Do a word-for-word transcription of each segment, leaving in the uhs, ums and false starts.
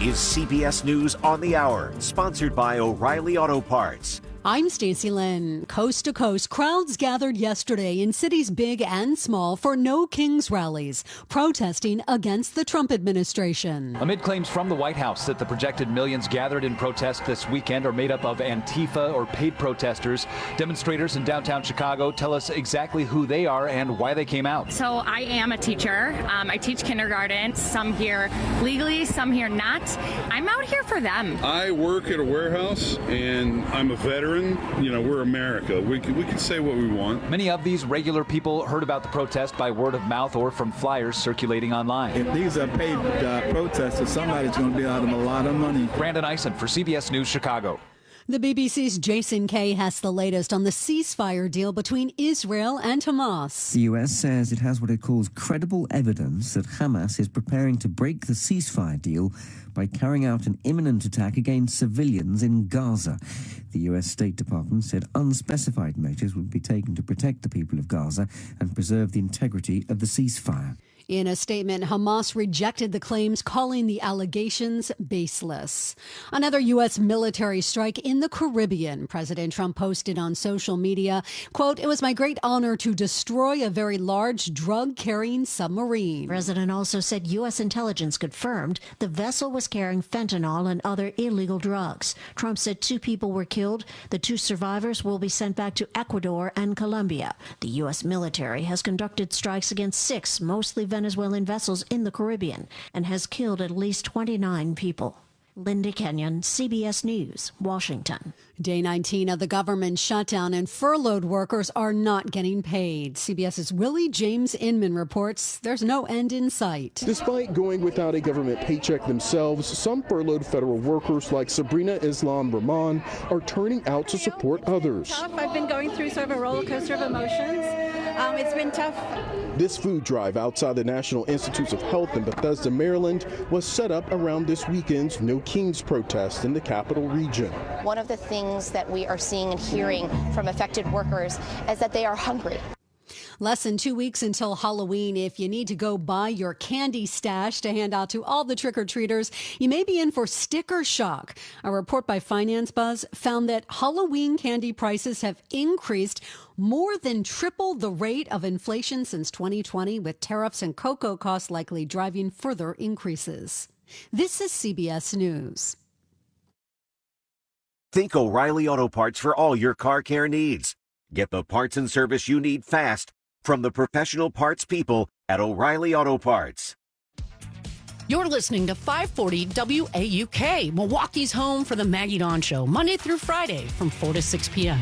is C B S News on the Hour, sponsored by O'Reilly Auto Parts. I'm Stacey Lynn. Coast to coast, crowds gathered yesterday in cities big and small for No Kings rallies, protesting against the Trump administration. Amid claims from the White House that the projected millions gathered in protest this weekend are made up of Antifa or paid protesters, demonstrators in downtown Chicago tell us exactly who they are and why they came out. So I am a teacher. Um, I teach kindergarten. Some here legally, some here not. I'm out here for them. I work at a warehouse and I'm a veteran. You know, we're America. We can, we can say what we want. Many of these regular people heard about the protest by word of mouth or from flyers circulating online. If these are paid uh, protesters, somebody's going to be out them a lot of money. Brandon Eisen for C B S News Chicago. The B B C's Jason Kay has the latest on the ceasefire deal between Israel and Hamas. The U S says it has what it calls credible evidence that Hamas is preparing to break the ceasefire deal by carrying out an imminent attack against civilians in Gaza. The U S State Department said unspecified measures would be taken to protect the people of Gaza and preserve the integrity of the ceasefire. In a statement, Hamas rejected the claims, calling the allegations baseless. Another U S military strike in the Caribbean. President Trump posted on social media, quote, "It was my great honor to destroy a very large drug-carrying submarine." The president also said U S intelligence confirmed the vessel was carrying fentanyl and other illegal drugs. Trump said two people were killed. The two survivors will be sent back to Ecuador and Colombia. The U S military has conducted strikes against six, mostly Venezuelan vessels in the Caribbean and has killed at least twenty-nine people. Linda Kenyon, C B S News, Washington. Day nineteen of the government shutdown and furloughed workers are not getting paid. CBS's Willie James Inman reports there's no end in sight. Despite going without a government paycheck themselves, some furloughed federal workers like Sabrina Islam Rahman are turning out to support others. Tough. I've been going through sort of a roller coaster of emotions. Um, it's been tough. This food drive outside the National Institutes of Health in Bethesda, Maryland, was set up around this weekend's No Kings protest in the capital region. One of the things that we are seeing and hearing from affected workers is that they are hungry. Less than two weeks until Halloween. If you need to go buy your candy stash to hand out to all the trick-or-treaters, you may be in for sticker shock. A report by Finance Buzz found that Halloween candy prices have increased more than triple the rate of inflation since twenty twenty, with tariffs and cocoa costs likely driving further increases. This is C B S News. Think O'Reilly Auto Parts for all your car care needs. Get the parts and service you need fast from the professional parts people at O'Reilly Auto Parts. You're listening to five forty W A U K, Milwaukee's home for the Maggie Dawn Show, Monday through Friday from four to six p.m.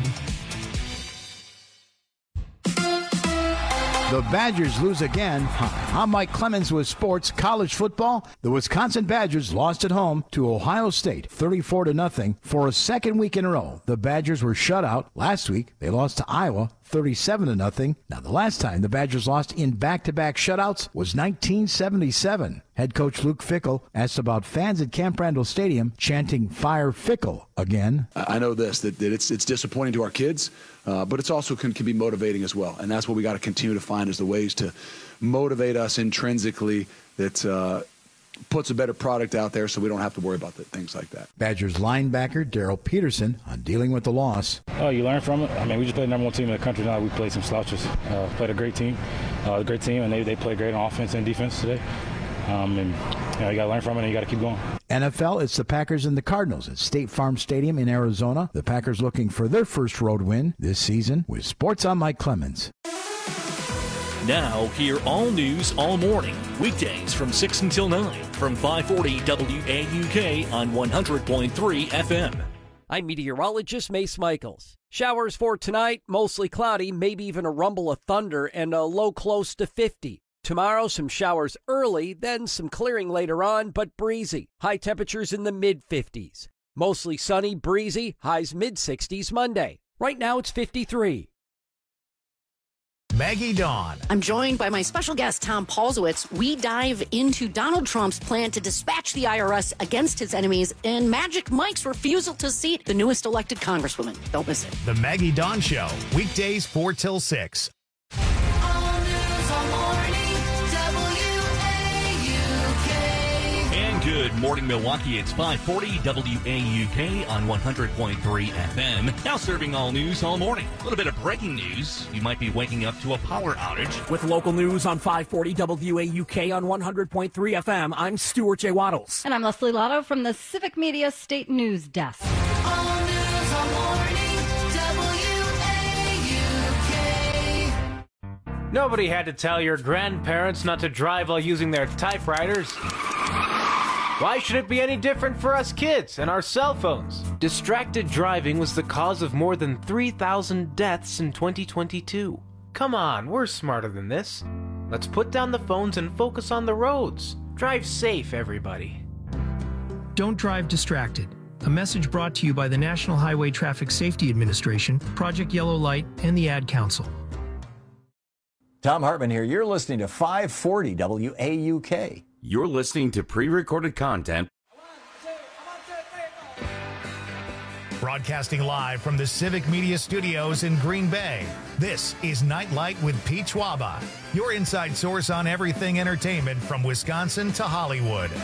The Badgers lose again. Hi, I'm Mike Clemens with sports. College football. The Wisconsin Badgers lost at home to Ohio State, thirty-four to nothing, for a second week in a row. The Badgers were shut out last week. They lost to Iowa, thirty-seven to nothing. Now, the last time the Badgers lost in back-to-back shutouts was nineteen seventy-seven. Head coach Luke Fickell asked about fans at Camp Randall Stadium chanting "Fire Fickell" again. I know this, that, that it's it's disappointing to our kids, uh, but it's also can, can be motivating as well. And that's what we got to continue to find is the ways to motivate us intrinsically that uh, puts a better product out there so we don't have to worry about the, things like that. Badgers linebacker Daryl Peterson on dealing with the loss. Oh, you learn from it. I mean, we just played the number one team in the country now. We played some slouches. Uh, played a great team, uh, a great team, and they, they played great on offense and defense today. Um, and you know, you got to learn from it and you got to keep going. N F L, it's the Packers and the Cardinals at State Farm Stadium in Arizona. The Packers looking for their first road win this season. With Sports, I'm Mike Clemens. Now, hear all news all morning, weekdays from six until nine, from five forty W A U K on one hundred point three F M. I'm meteorologist Mace Michaels. Showers for tonight, mostly cloudy, maybe even a rumble of thunder, and a low close to fifty. Tomorrow, some showers early, then some clearing later on, but breezy. High temperatures in the mid-fifties. Mostly sunny, breezy, highs mid-sixties Monday. Right now, it's fifty-three. Maggie Dawn. I'm joined by my special guest, Tom Paulsowitz. We dive into Donald Trump's plan to dispatch the I R S against his enemies and Magic Mike's refusal to seat the newest elected congresswoman. Don't miss it. The Maggie Dawn Show, weekdays four till six. Good morning, Milwaukee. It's five forty W A U K on one hundred point three F M. Now serving all news all morning. A little bit of breaking news. You might be waking up to a power outage. With local news on five forty W A U K on one hundred point three F M, I'm Stuart J. Waddles. And I'm Leslie Lotto from the Civic Media State News Desk. All news all morning, W A U K. Nobody had to tell your grandparents not to drive while using their typewriters. Why should it be any different for us kids and our cell phones? Distracted driving was the cause of more than three thousand deaths in twenty twenty-two. Come on, we're smarter than this. Let's put down the phones and focus on the roads. Drive safe, everybody. Don't drive distracted. A message brought to you by the National Highway Traffic Safety Administration, Project Yellow Light, and the Ad Council. Tom Hartman here. You're listening to five forty W A U K. You're listening to pre-recorded content. Broadcasting live from the Civic Media Studios in Green Bay, this is Nightlight with Pete Schwaba, your inside source on everything entertainment from Wisconsin to Hollywood.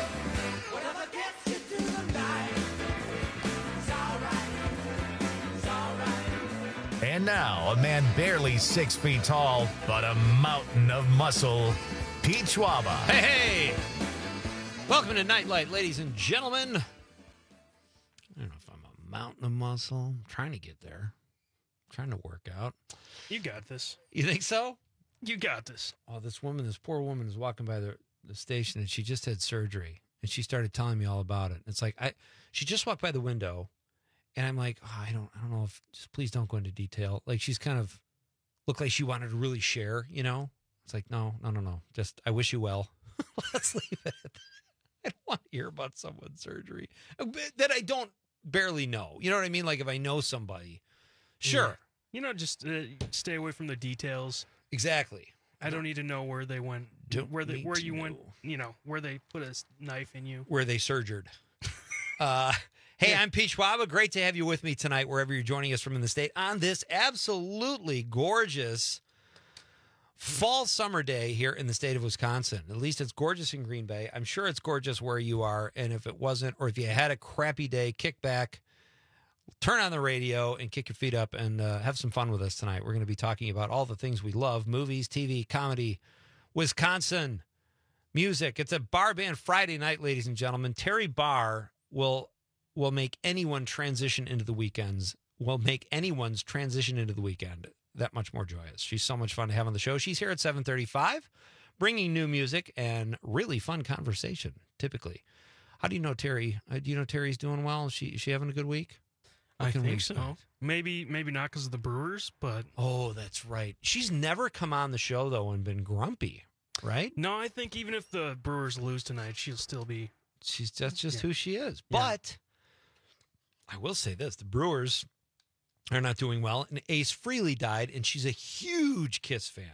And now, a man barely six feet tall, but a mountain of muscle, Pete Schwaba. Hey, hey! Welcome to Nightlight, ladies and gentlemen. I don't know if I'm a mountain of muscle. I'm trying to get there. I'm trying to work out. You got this. You think so? You got this. Oh, this woman, this poor woman was walking by the, the station, and she just had surgery. And she started telling me all about it. It's like, I, she just walked by the window, and I'm like, oh, I don't I don't know if, just please don't go into detail. Like, she's kind of looked like she wanted to really share, you know? It's like, no, no, no, no. Just, I wish you well. Let's leave it. I don't want to hear about someone's surgery that I don't barely know. You know what I mean? Like, if I know somebody, sure. Yeah. You know, just uh, stay away from the details. Exactly. I don't need to know where they went, Don't where they, where you know. went, you know, where they put a knife in you. Where they surgered. uh, hey, I'm Pete Schwaba. Great to have you with me tonight, wherever you're joining us from in the state, on this absolutely gorgeous fall summer day here in the state of Wisconsin. At least it's gorgeous in Green Bay. I'm sure it's gorgeous where you are. And if it wasn't, or if you had a crappy day, kick back, turn on the radio, and kick your feet up and uh, have some fun with us tonight. We're going to be talking about all the things we love: movies, T V, comedy, Wisconsin, music. It's a Bar Band Friday night, ladies and gentlemen. Terry Barr will will make anyone transition into the weekends, will make anyone's transition into the weekend that much more joyous. She's so much fun to have on the show. She's here at seven thirty-five, bringing new music and really fun conversation, typically. How do you know Terry? Uh, do you know Terry's doing well? Is she, is she having a good week? What I can think we so. expect? Maybe maybe not because of the Brewers, but... Oh, that's right. She's never come on the show, though, and been grumpy, right? No, I think even if the Brewers lose tonight, she'll still be... She's That's just yeah. who she is. Yeah. But I will say this. The Brewers are not doing well, and Ace Frehley died, and she's a huge Kiss fan.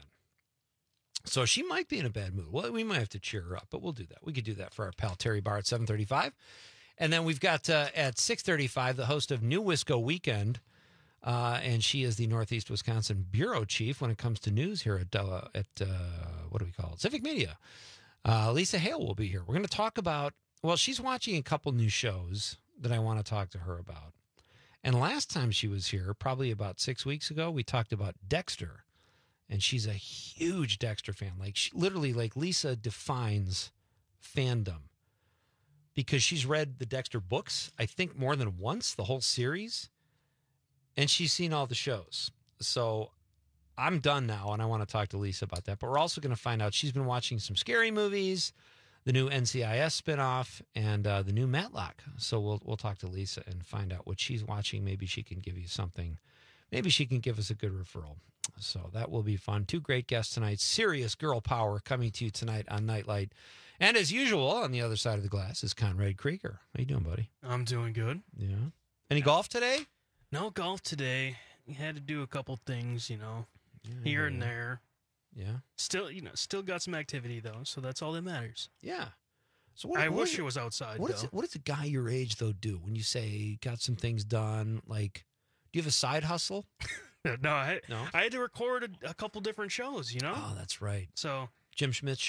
So she might be in a bad mood. Well, we might have to cheer her up, but we'll do that. We could do that for our pal Terry Barr at seven thirty-five. And then we've got uh, at six thirty-five the host of New Wisco Weekend, uh, and she is the Northeast Wisconsin bureau chief when it comes to news here at, uh, at uh, what do we call it, Civic Media. Uh, Lisa Hale will be here. We're going to talk about, well, she's watching a couple new shows that I want to talk to her about. And last time she was here, probably about six weeks ago, we talked about Dexter. And she's a huge Dexter fan. Like, she, literally, like, Lisa defines fandom. Because she's read the Dexter books, I think, more than once, the whole series. And she's seen all the shows. So I'm done now, and I want to talk to Lisa about that. But we're also going to find out she's been watching some scary movies, the new N C I S spinoff, and uh, the new Matlock. So we'll we'll talk to Lisa and find out what she's watching. Maybe she can give you something. Maybe she can give us a good referral. So that will be fun. Two great guests tonight. Serious girl power coming to you tonight on Nightlight. And as usual, on the other side of the glass is Conrad Krieger. How you doing, buddy? I'm doing good. Yeah. Any golf today? No golf today. You had to do a couple things, you know, yeah, here yeah. and there. Yeah. Still, you know, still got some activity, though, so that's all that matters. Yeah. So what, I what wish is, it was outside, what though. Is it, what does a guy your age, though, do when you say got some things done? Like, do you have a side hustle? no, I, no, I had to record a, a couple different shows, you know? Oh, that's right. So Jim Schmidt's show?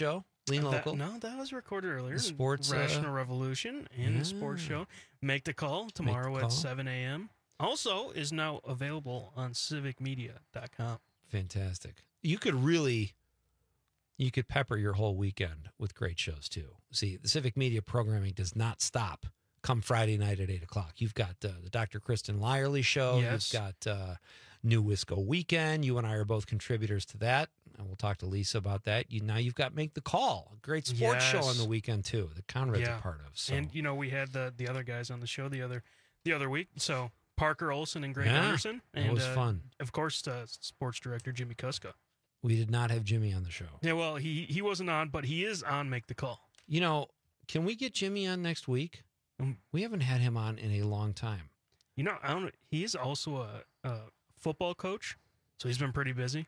Lean That- Local. no, that was recorded earlier. The sports, uh, Rational Revolution and yeah. the sports show. Make the Call tomorrow the at Call. seven a.m. Also is now available on civic media dot com. Fantastic. You could really, you could pepper your whole weekend with great shows too. See, the Civic Media programming does not stop come Friday night at eight o'clock. You've got uh, the Doctor Kristen Lyerly show. Yes. You've got uh, New Wisco Weekend. You and I are both contributors to that. And we'll talk to Lisa about that. You Now you've got Make the Call, a great sports show on Yes. the weekend too, that Conrad's Yeah. a part of. So. And you know, we had the the other guys on the show the other the other week. So Parker Olson and Greg Yeah, Anderson. that And, was uh, fun. Of course, uh, sports director Jimmy Kuska. We did not have Jimmy on the show. Yeah, well, he he wasn't on, but he is on Make the Call. You know, can we get Jimmy on next week? Um, We haven't had him on in a long time. You know, I don't. He is also a, a football coach, so he's been pretty busy.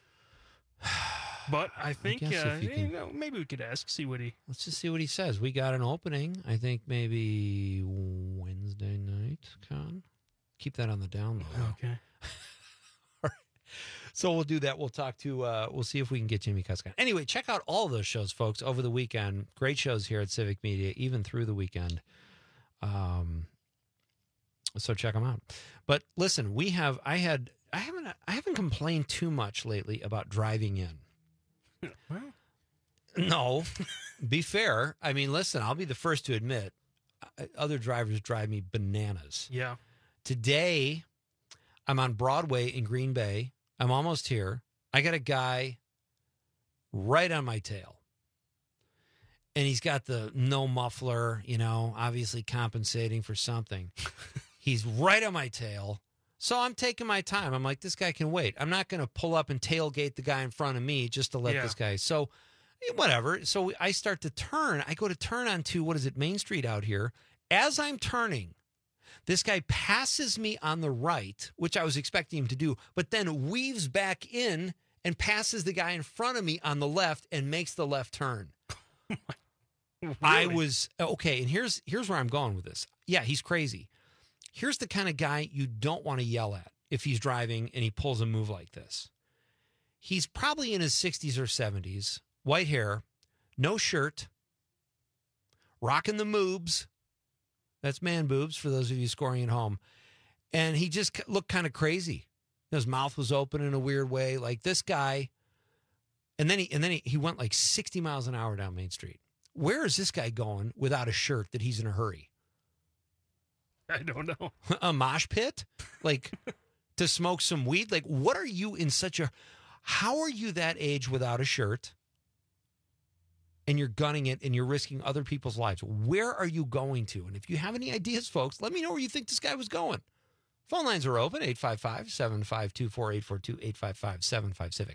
But I think guess uh, if you you can- know, maybe we could ask, see what he. Let's just see what he says. We got an opening, I think maybe Wednesday night, Con. Keep that on the down low. Okay. So we'll do that. We'll talk to, uh, we'll see if we can get Jimmy Kuska. Anyway, check out all of those shows, folks, over the weekend. Great shows here at Civic Media, even through the weekend. Um, so check them out. But listen, we have, I had, I haven't, I haven't complained too much lately about driving in. Well, No, be fair. I mean, listen, I'll be the first to admit, uh, other drivers drive me bananas. yeah. Today, I'm on Broadway in Green Bay. I'm almost here. I got a guy right on my tail. And he's got the no muffler, you know, obviously compensating for something. He's right on my tail. So I'm taking my time. I'm like, this guy can wait. I'm not going to pull up and tailgate the guy in front of me just to let Yeah. this guy. So whatever. So I start to turn. I go to turn onto, what is it, Main Street out here. As I'm turning, this guy passes me on the right, which I was expecting him to do, but then weaves back in and passes the guy in front of me on the left and makes the left turn. I was okay, and here's here's where I'm going with this. Yeah, he's crazy. Here's the kind of guy you don't want to yell at if he's driving and he pulls a move like this. He's probably in his sixties or seventies, white hair, no shirt, rocking the moobs. That's man boobs for those of you scoring at home. And he just looked kind of crazy. His mouth was open in a weird way, like this guy. And then he and then he, he went like sixty miles an hour down Main Street. Where is this guy going without a shirt that he's in a hurry? I don't know. A mosh pit? Like to smoke some weed? Like, what are you in such a how are you that age without a shirt? And you're gunning it and you're risking other people's lives. Where are you going to? And if you have any ideas, folks, let me know where you think this guy was going. Phone lines are open, eight five five, seven five two, four eight four two, eight five five, seven five Civic.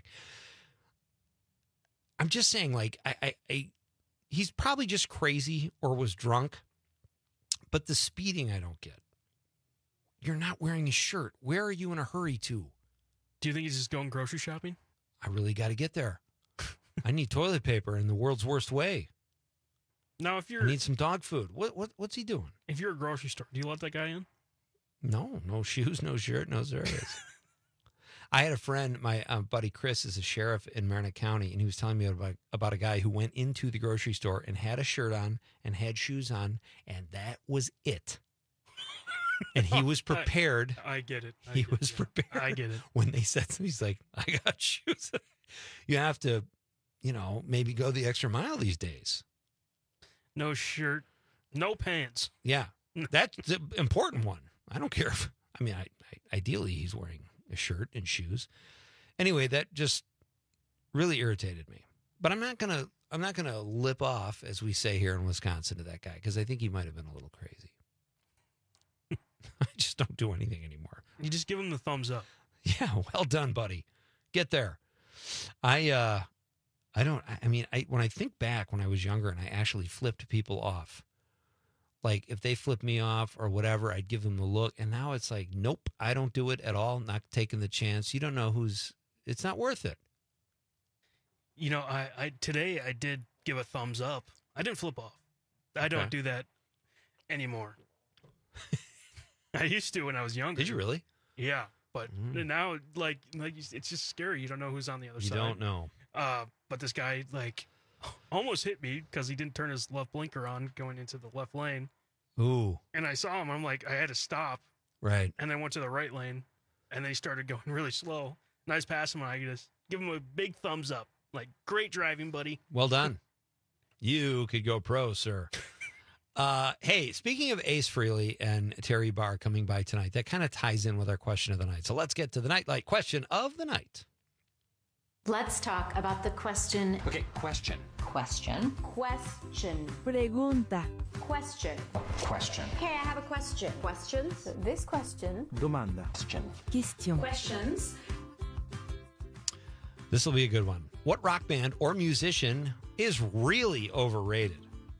I'm just saying, like, I, I, I, he's probably just crazy or was drunk, but the speeding I don't get. You're not wearing a shirt. Where are you in a hurry to? Do you think he's just going grocery shopping? I really got to get there. I need toilet paper in the world's worst way. Now, if I you're need some dog food. What what what's he doing? if you're a grocery store, do you let that guy in? No, no shoes, no shirt, no serious. I had a friend, my uh, buddy Chris is a sheriff in Marinette County, and he was telling me about, about a guy who went into the grocery store and had a shirt on and had shoes on, and that was it. And he was prepared. I, I get it. I he get was it. prepared. I get it. When they said something, he's like, I got shoes. You have to, you know, maybe go the extra mile these days. No shirt, no pants. Yeah, that's the important one. I don't care if, I mean, I, I, ideally he's wearing a shirt and shoes. Anyway, that just really irritated me. But I'm not gonna, I'm not gonna lip off, as we say here in Wisconsin, to that guy because I think he might have been a little crazy. I just don't do anything anymore. You just give him the thumbs up. Yeah, well done, buddy. Get there. I, uh, I don't. I mean, I when I think back when I was younger and I actually flipped people off. Like if they flip me off or whatever, I'd give them the look. And now it's like, nope, I don't do it at all. Not taking the chance. You don't know who's, it's not worth it. You know, I, I today I did give a thumbs up. I didn't flip off. I don't Okay. do that anymore. I used to when I was younger. Did you really? Yeah, but Mm. now, like, like you- it's just scary. You don't know who's on the other You side. don't know. Uh, but this guy, like, almost hit me because he didn't turn his left blinker on going into the left lane. Ooh. And I saw him. I'm like, I had to stop. Right. And then went to the right lane, and they started going really slow. And I just passed him, and I just give him a big thumbs up. Like, great driving, buddy. Well done. You could go pro, sir. Uh, hey, speaking of Ace Frehley and Terry Barr coming by tonight, that kind of ties in with our question of the night. So let's get to the Nightlight question of the night. Let's talk about the question. Okay, question. Question. Question. Pregunta. Question. Question. Okay, I have a question. Questions? So this question. Domanda. Question. Question. Questions. This will be a good one. What rock band or musician is really overrated?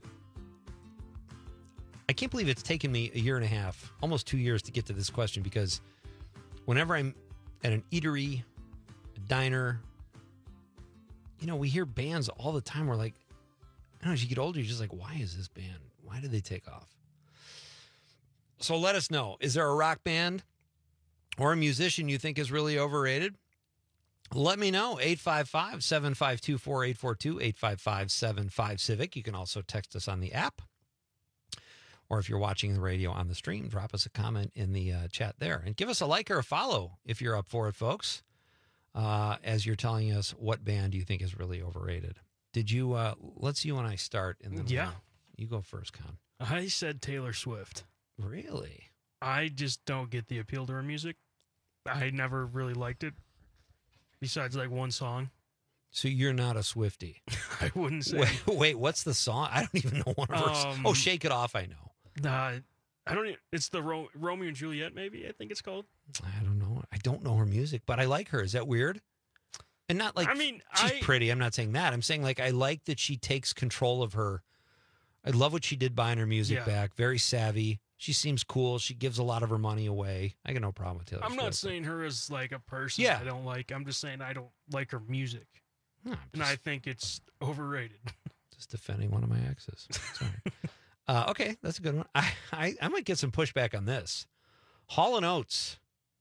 I can't believe it's taken me a year and a half, almost two years to get to this question, because whenever I'm at an eatery, a diner, you know, we hear bands all the time. We're like, I don't know, as you get older, you're just like, why is this band? Why did they take off? So let us know. Is there a rock band or a musician you think is really overrated? Let me know. eight five five, seven five two, four eight four two, eight five five, seven five Civic. You can also text us on the app. Or if you're watching the radio on the stream, drop us a comment in the uh, chat there. And give us a like or a follow if you're up for it, folks, uh, as you're telling us what band you think is really overrated. Did you, uh, let's you and I start. And then Yeah. uh, you go first, Con. I said Taylor Swift. Really? I just don't get the appeal to her music. I never really liked it, besides like one song. So you're not a Swiftie? I wouldn't say. Wait, wait, what's the song? I don't even know one of her. Um, oh, Shake It Off, I know. Uh, I don't. e- It's the Ro- Romeo and Juliet, maybe. I think it's called. I don't know. I don't know her music, but I like her. Is that weird? And not like I mean, she's I- pretty. I'm not saying that. I'm saying like I like that she takes control of her. I love what she did buying her music Yeah. back. Very savvy. She seems cool. She gives a lot of her money away. I got no problem with Taylor I'm Swift. not saying her as like a person. Yeah. I don't like. I'm just saying I don't like her music, No, and I think it's overrated. Just defending one of my exes. Sorry. uh, okay, that's a good one. I, I I might get some pushback on this. Hall and Oates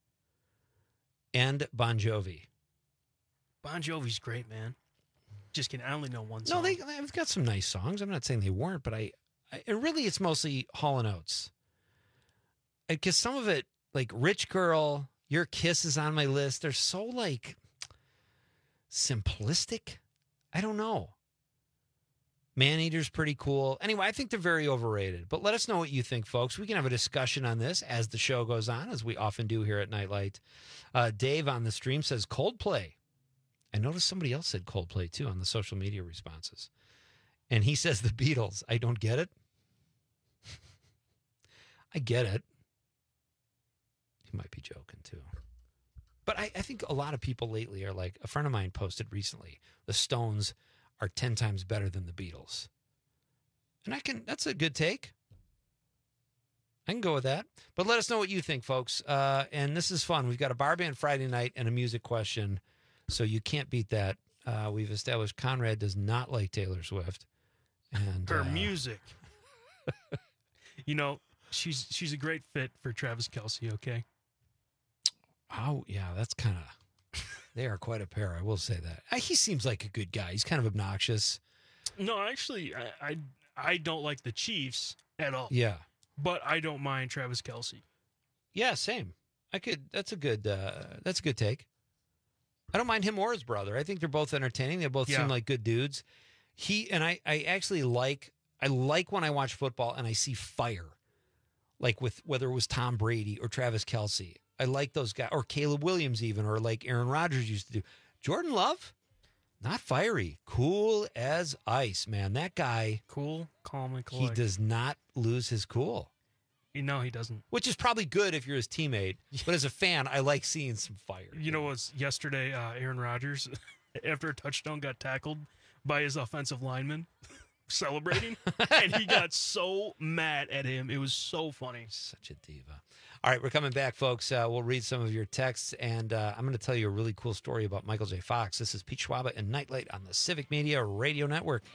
and Bon Jovi. Bon Jovi's great, man. Just kidding. I only know one No, song. they, they've got some nice songs. I'm not saying they weren't, but I, I and really it's mostly Hall and Oates. Because some of it, like Rich Girl, Your Kiss is on my list. They're so like simplistic. I don't know. Maneater's pretty cool. Anyway, I think they're very overrated. But let us know what you think, folks. We can have a discussion on this as the show goes on, as we often do here at Nightlight. Uh, Dave on the stream says Coldplay. I noticed somebody else said Coldplay, too, on the social media responses. And he says the Beatles. I don't get it. I get it. He might be joking, too. But I, I think a lot of people lately are like, a friend of mine posted recently, the Stones are ten times better than the Beatles. And I can, that's a good take. I can go with that. But let us know what you think, folks. Uh, and this is fun. We've got a bar band Friday night and a music question. So you can't beat that. Uh, we've established Conrad does not like Taylor Swift. And her uh, music. You know, she's she's a great fit for Travis Kelce. Okay. Oh, yeah, that's kind of, they are quite a pair. I will say that. Uh, he seems like a good guy. He's kind of obnoxious. No, actually, I I, I don't like the Chiefs at all. Yeah. But I don't mind Travis Kelce. Yeah, same. I could, that's a good, uh, that's a good take. I don't mind him or his brother. I think they're both entertaining. They both Yeah. seem like good dudes. He, and I, I actually like, I like when I watch football and I see fire. Like with, whether it was Tom Brady or Travis Kelce. I like those guys, or Caleb Williams even, or like Aaron Rodgers used to do. Jordan Love, not fiery, cool as ice, man. That guy, cool, calm, and he collected. does not lose his cool. You know he doesn't. Which is probably good if you're his teammate. But as a fan, I like seeing some fire. You know what's yesterday? Uh, Aaron Rodgers, after a touchdown, got tackled by his offensive lineman, celebrating, and he got so mad at him. It was so funny. Such a diva. All right, we're coming back, folks. Uh, we'll read some of your texts, and uh, I'm going to tell you a really cool story about Michael J. Fox. This is Pete Schwaba and Nightlight on the Civic Media Radio Network.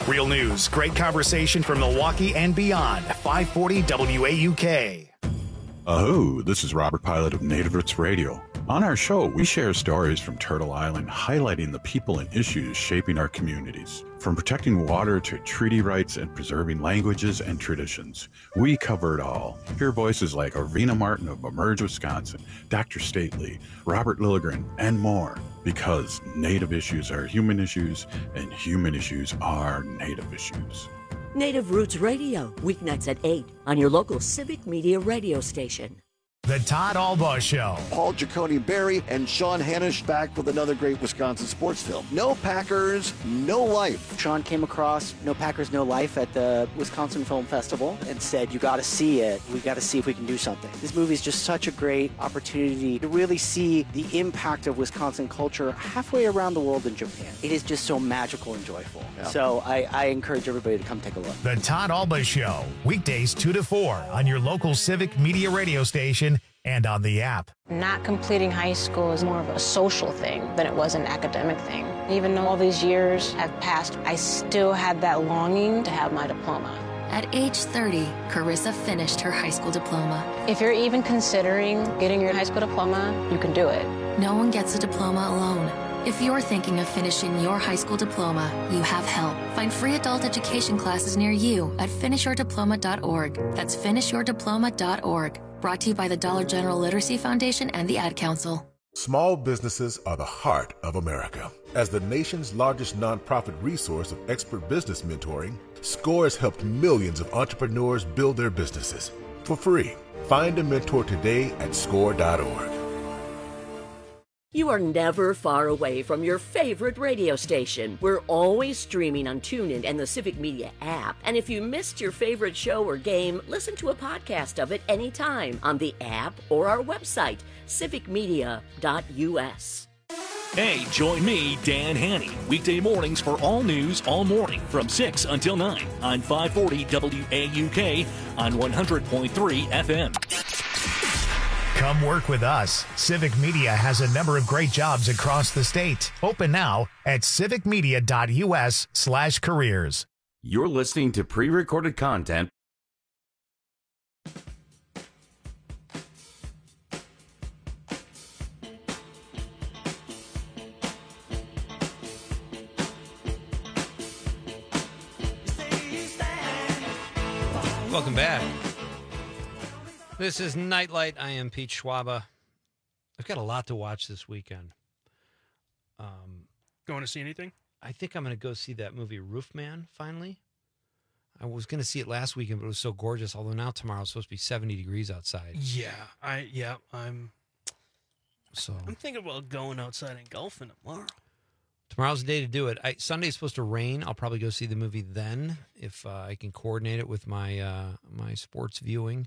Real news, great conversation from Milwaukee and beyond. five forty W A U K. Aho, this is Robert Pilot of Native Roots Radio. On our show, we share stories from Turtle Island highlighting the people and issues shaping our communities. From protecting water to treaty rights and preserving languages and traditions, we cover it all. Hear voices like Arvina Martin of Emerge, Wisconsin, Doctor Stately, Robert Lilligren, and more. Because Native issues are human issues, and human issues are Native issues. Native Roots Radio, weeknights at eight on your local Civic Media radio station. The Todd Albaugh Show. Paul Giacone Berry and Sean Hannish back with another great Wisconsin sports film. No Packers, no life. Sean came across No Packers, No Life at the Wisconsin Film Festival and said, you got to see it. We got to see if we can do something. This movie is just such a great opportunity to really see the impact of Wisconsin culture halfway around the world in Japan. It is just so magical and joyful. Yeah. So I, I encourage everybody to come take a look. The Todd Albaugh Show, weekdays two to four on your local Civic Media radio station and on the app. Not completing high school is more of a social thing than it was an academic thing. Even though all these years have passed, I still had that longing to have my diploma. At age thirty, Carissa finished her high school diploma. If you're even considering getting your high school diploma, you can do it. No one gets a diploma alone. If you're thinking of finishing your high school diploma, you have help. Find free adult education classes near you at finish your diploma dot org. That's finish your diploma dot org. Brought to you by the Dollar General Literacy Foundation and the Ad Council. Small businesses are the heart of America. As the nation's largest nonprofit resource of expert business mentoring, SCORE has helped millions of entrepreneurs build their businesses for free. Find a mentor today at score dot org. You are never far away from your favorite radio station. We're always streaming on TuneIn and the Civic Media app. And if you missed your favorite show or game, listen to a podcast of it anytime on the app or our website, civic media dot u s. Hey, join me, Dan Haney, weekday mornings for all news all morning from six until nine on five forty W A U K on one hundred point three F M. Come work with us. Civic Media has a number of great jobs across the state. Open now at civic media dot u s slash careers. You're listening to pre-recorded content. Welcome back. This is Nightlight. I am Pete Schwaba. I've got a lot to watch this weekend. Um, Going to see anything? I think I'm going to go see that movie Roofman, finally. I was going to see it last weekend, but it was so gorgeous, although now tomorrow it's supposed to be seventy degrees outside. Yeah, I yeah, I'm So I'm thinking about going outside and golfing tomorrow. Tomorrow's the day to do it. I, Sunday's supposed to rain. I'll probably go see the movie then if uh, I can coordinate it with my uh, my sports viewing.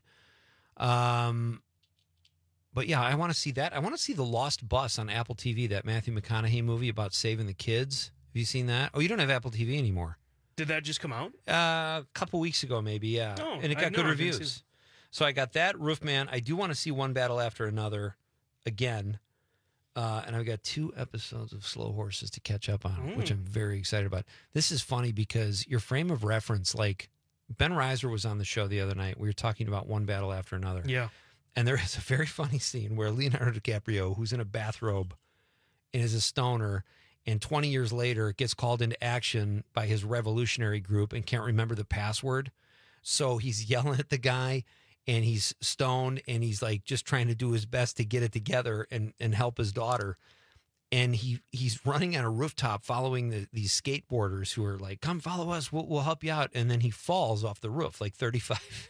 Um, but yeah, I want to see that. I want to see The Lost Bus on Apple T V, that Matthew McConaughey movie about saving the kids. Have you seen that? Oh, you don't have Apple T V anymore. Did that just come out? Uh, a couple weeks ago, maybe, yeah. Oh, and it I- got no, good I didn't reviews. see- So I got that, Roofman. I do want to see One Battle After Another again. Uh, and I've got two episodes of Slow Horses to catch up on, which Mm. I'm very excited about. This is funny because your frame of reference, like Ben Reiser was on the show the other night. We were talking about One Battle After Another. Yeah. And there is a very funny scene where Leonardo DiCaprio, who's in a bathrobe and is a stoner, and twenty years later gets called into action by his revolutionary group and can't remember the password. So he's yelling at the guy and he's stoned and he's like just trying to do his best to get it together and, and help his daughter. And he he's running on a rooftop following the, these skateboarders who are like, come follow us, we'll, we'll help you out. And then he falls off the roof like thirty-five.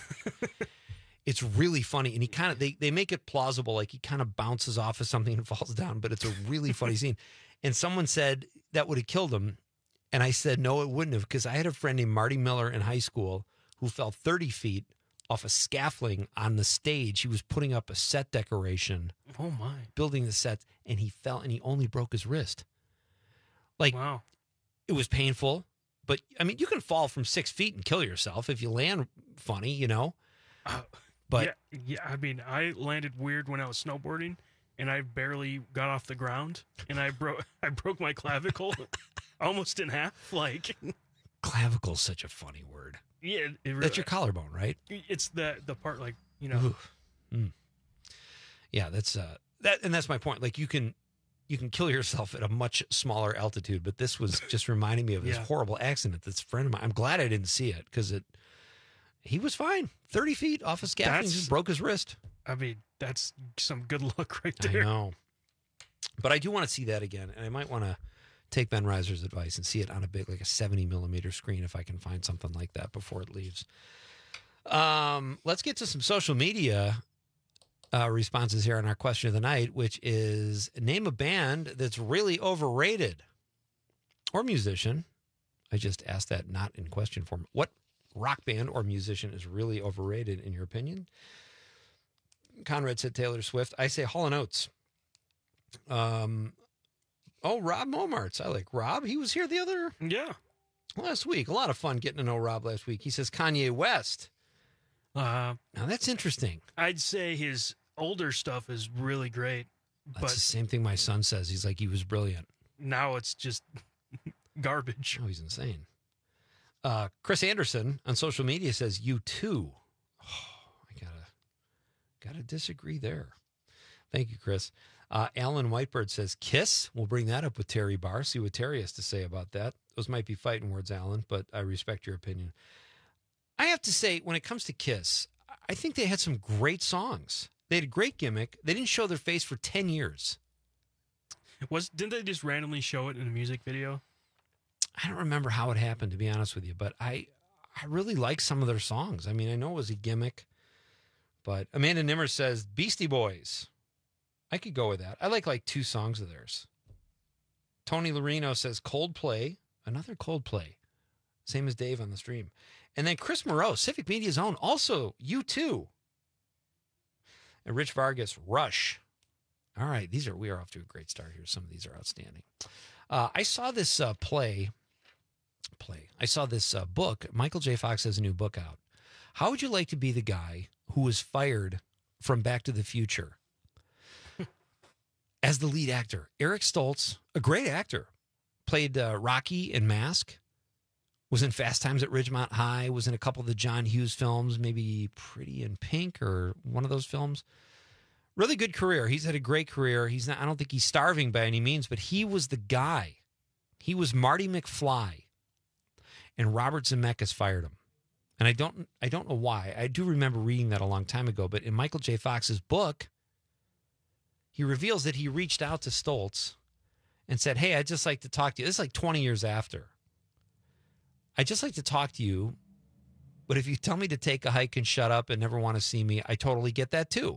It's really funny. And he kind of, they, they make it plausible. Like he kind of bounces off of something and falls down, but it's a really funny scene. And someone said that would have killed him. And I said, no, it wouldn't have. Because I had a friend named Marty Miller in high school who fell thirty feet off a scaffolding on the stage. He was putting up a set decoration. Oh, my. Building the sets. And he fell and he only broke his wrist. Like, wow. It was painful. But, I mean, you can fall from six feet and kill yourself if you land funny, you know. Uh, But yeah, yeah, I mean, I landed weird when I was snowboarding, and I barely got off the ground, and I broke I broke my clavicle almost in half. Like, Clavicle is such a funny word. Yeah, it, it really, That's your collarbone, right? It's the the part like you know. Ooh. Mm. Yeah, that's uh that, and that's my point. Like you can you can kill yourself at a much smaller altitude, but this was just reminding me of this Yeah. horrible accident. This friend of mine. I'm glad I didn't see it because it. He was fine, thirty feet off his scaffolding, That's- just broke his wrist. I mean, that's some good luck right I there. know, but I do want to see that again, and I might want to take Ben Reiser's advice and see it on a big, like a seventy millimeter screen if I can find something like that before it leaves. Um, let's get to some social media uh, responses here on our question of the night, which is name a band that's really overrated or musician. I just asked that not in question form. What rock band or musician is really overrated in your opinion? Conrad said Taylor Swift. I say Hall and Oates. Um, oh, Rob Momarts. I like Rob. He was here the other Yeah. last week. A lot of fun getting to know Rob last week. He says Kanye West. Uh, Now that's interesting. I'd say his older stuff is really great, That's but the same thing my son says. He's like, he was brilliant. now it's just garbage. Oh, he's insane. Uh, Chris Anderson on social media says U two. Oh, I gotta gotta disagree there. Thank you, Chris. Uh, Alan Whitebird says Kiss. We'll bring that up with Terry Barr. See what Terry has to say about that. Those might be fighting words, Alan, but I respect your opinion. I have to say, when it comes to Kiss, I think they had some great songs. They had a great gimmick. They didn't show their face for ten years. Was didn't they just randomly show it in a music video? I don't remember how it happened, to be honest with you, but I I really like some of their songs. I mean, I know it was a gimmick, but Amanda Nimmer says Beastie Boys. I could go with that. I like like two songs of theirs. Tony Lorino says Coldplay, another Coldplay, same as Dave on the stream. And then Chris Moreau, Civic Media's own, also U two. And Rich Vargas, Rush. All right, these are we are off to a great start here. Some of these are outstanding. Uh, I saw this uh, play. Play. I saw this uh, book. Michael J. Fox has a new book out. How would you like to be the guy who was fired from Back to the Future as the lead actor? Eric Stoltz, a great actor, played uh, Rocky in Mask, was in Fast Times at Ridgemont High, was in a couple of the John Hughes films, maybe Pretty in Pink or one of those films. Really good career. He's had a great career. He's not, I don't think he's starving by any means, but he was the guy. He was Marty McFly. And Robert Zemeckis fired him. And I don't I don't know why. I do remember reading that a long time ago, but in Michael J. Fox's book, he reveals that he reached out to Stoltz and said, "Hey, I'd just like to talk to you." This is like twenty years after. "I'd just like to talk to you, but if you tell me to take a hike and shut up and never want to see me, I totally get that too."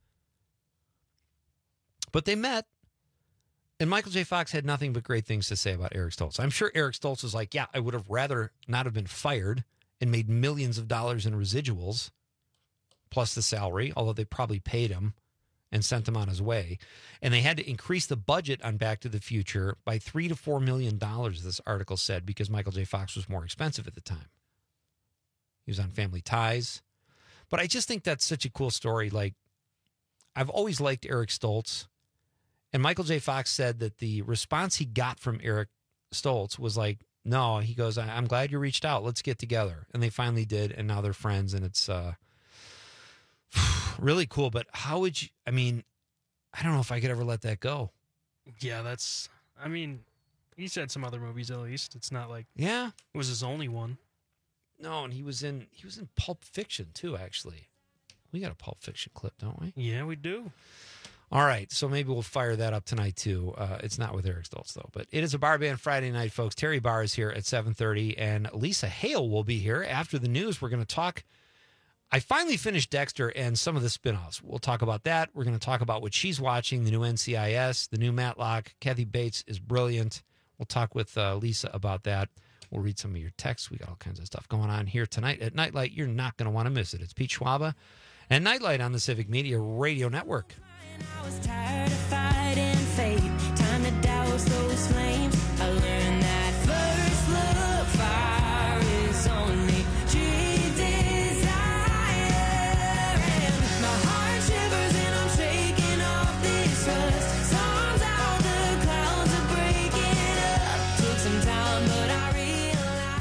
But they met, and Michael J. Fox had nothing but great things to say about Eric Stoltz. I'm sure Eric Stoltz was like, yeah, I would have rather not have been fired and made millions of dollars in residuals, plus the salary, although they probably paid him and sent him on his way. And they had to increase the budget on Back to the Future by three to four million dollars, this article said, because Michael J. Fox was more expensive at the time. He was on Family Ties. But I just think that's such a cool story. Like, I've always liked Eric Stoltz. And Michael J. Fox said that the response he got from Eric Stoltz was like, no, he goes, I'm glad you reached out. Let's get together. And they finally did. And now they're friends. And it's uh, really cool. But how would you, I mean, I don't know if I could ever let that go. Yeah, that's, I mean, he's had some other movies at least. It's not like Yeah. it was his only one. No, and he was in, he was in Pulp Fiction too, actually. We got a Pulp Fiction clip, don't we? Yeah, we do. All right, so maybe we'll fire that up tonight, too. Uh, it's not with Eric Stoltz, though. But it is a Bar Band Friday night, folks. Terry Barr is here at seven thirty, and Lisa Hale will be here. After the news, we're going to talk. I finally finished Dexter and some of the spinoffs. We'll talk about that. We're going to talk about what she's watching, the new N C I S, the new Matlock. Kathy Bates is brilliant. We'll talk with uh, Lisa about that. We'll read some of your texts. We got all kinds of stuff going on here tonight at Nightlight. You're not going to want to miss it. It's Pete Schwaba and Nightlight on the Civic Media Radio Network. I was tired of fighting fate. Time to douse those flames. I learned that first look fire is only true desire. And my heart shivers and I'm shaking off this rust. Storms out, the clouds are breaking up. Took some time, but I realized I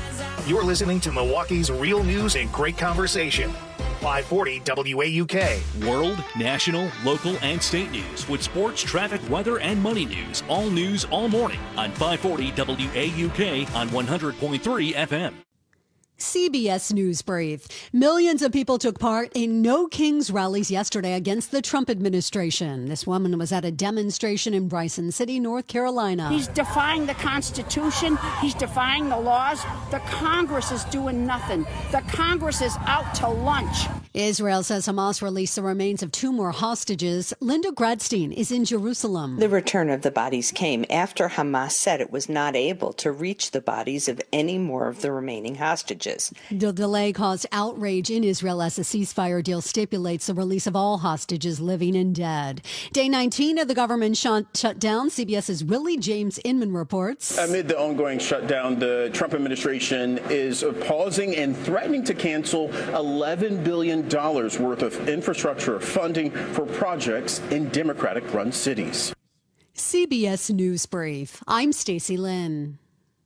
You're listening to Milwaukee's real news and great conversation. five forty W A U K. World, national, local, and state news with sports, traffic, weather, and money news. All news all morning on five forty W A U K on one hundred point three F M. C B S News Brief. Millions of people took part in No Kings rallies yesterday against the Trump administration. This woman was at a demonstration in Bryson City, North Carolina. He's defying the Constitution. He's defying the laws. The Congress is doing nothing. The Congress is out to lunch. Israel says Hamas released the remains of two more hostages. Linda Gradstein is in Jerusalem. The return of the bodies came after Hamas said it was not able to reach the bodies of any more of the remaining hostages. The delay caused outrage in Israel as the ceasefire deal stipulates the release of all hostages, living and dead. Day nineteen of the government shut, shut down. CBS's Willie James Inman reports. Amid the ongoing shutdown, the Trump administration is pausing and threatening to cancel eleven billion dollars worth of infrastructure funding for projects in Democratic-run cities. C B S News Brief. I'm Stacey Lynn.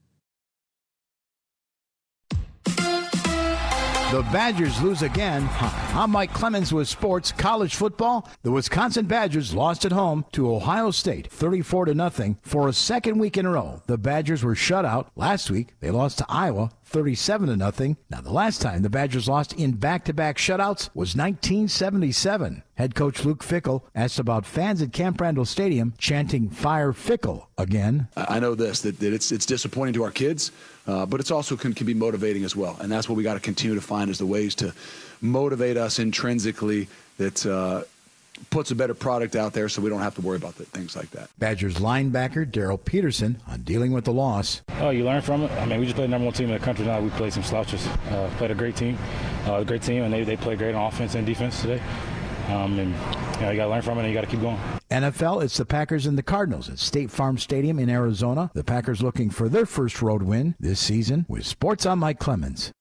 The Badgers lose again. Hi, I'm Mike Clemens with sports. College football. The Wisconsin Badgers lost at home to Ohio State, thirty-four to nothing, for a second week in a row. The Badgers were shut out last week. They lost to Iowa, thirty-seven to nothing. Now, the last time the Badgers lost in back-to-back shutouts was nineteen seventy-seven. Head coach Luke Fickell asked about fans at Camp Randall Stadium chanting "Fire Fickell" again. I know this, that, that it's it's disappointing to our kids, uh, but it's also can, can be motivating as well. And that's what we got to continue to find is the ways to motivate us intrinsically that uh, puts a better product out there so we don't have to worry about the, things like that. Badgers linebacker Daryl Peterson on dealing with the loss. Oh, you learn from it. I mean, we just played the number one team in the country now. We played some slouches. Uh, played a great team, uh, a great team, and they, they played great on offense and defense today. Um, and you know, you got to learn from it and you got to keep going. N F L, it's the Packers and the Cardinals at State Farm Stadium in Arizona. The Packers looking for their first road win this season. With Sports, I'm Mike Clemens.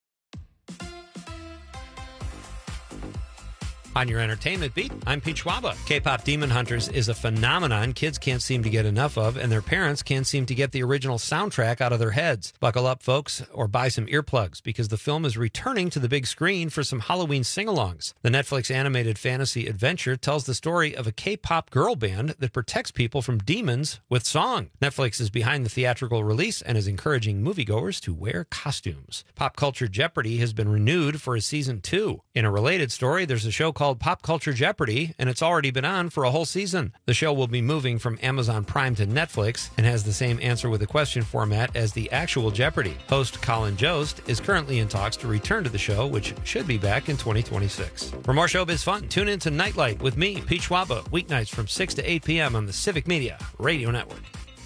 On your entertainment beat, I'm Pete Schwaba. K-pop Demon Hunters is a phenomenon kids can't seem to get enough of, and their parents can't seem to get the original soundtrack out of their heads. Buckle up, folks, or buy some earplugs, because the film is returning to the big screen for some Halloween sing-alongs. The Netflix animated fantasy adventure tells the story of a K-pop girl band that protects people from demons with song. Netflix is behind the theatrical release and is encouraging moviegoers to wear costumes. Pop Culture Jeopardy has been renewed for a season two. In a related story, there's a show called Pop Culture Jeopardy, and it's already been on for a whole season. The show will be moving from Amazon Prime to Netflix and has the same answer with a question format as the actual Jeopardy. Host Colin Jost is currently in talks to return to the show, which should be back in twenty twenty-six. For more showbiz fun, tune in to Nightlight with me, Pete Schwaba, weeknights from six to eight p.m. on the Civic Media Radio Network.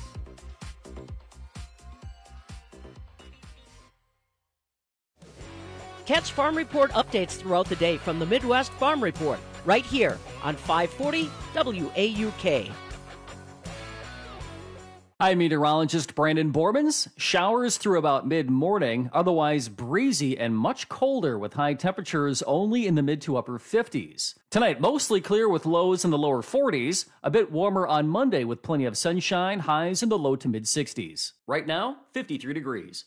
Catch Farm Report updates throughout the day from the Midwest Farm Report, right here on five forty W A U K. I'm meteorologist Brandon Borbans. Showers through about mid-morning, otherwise breezy and much colder with high temperatures only in the mid to upper fifties. Tonight, mostly clear with lows in the lower forties, a bit warmer on Monday with plenty of sunshine, highs in the low to mid-sixties. Right now, fifty-three degrees.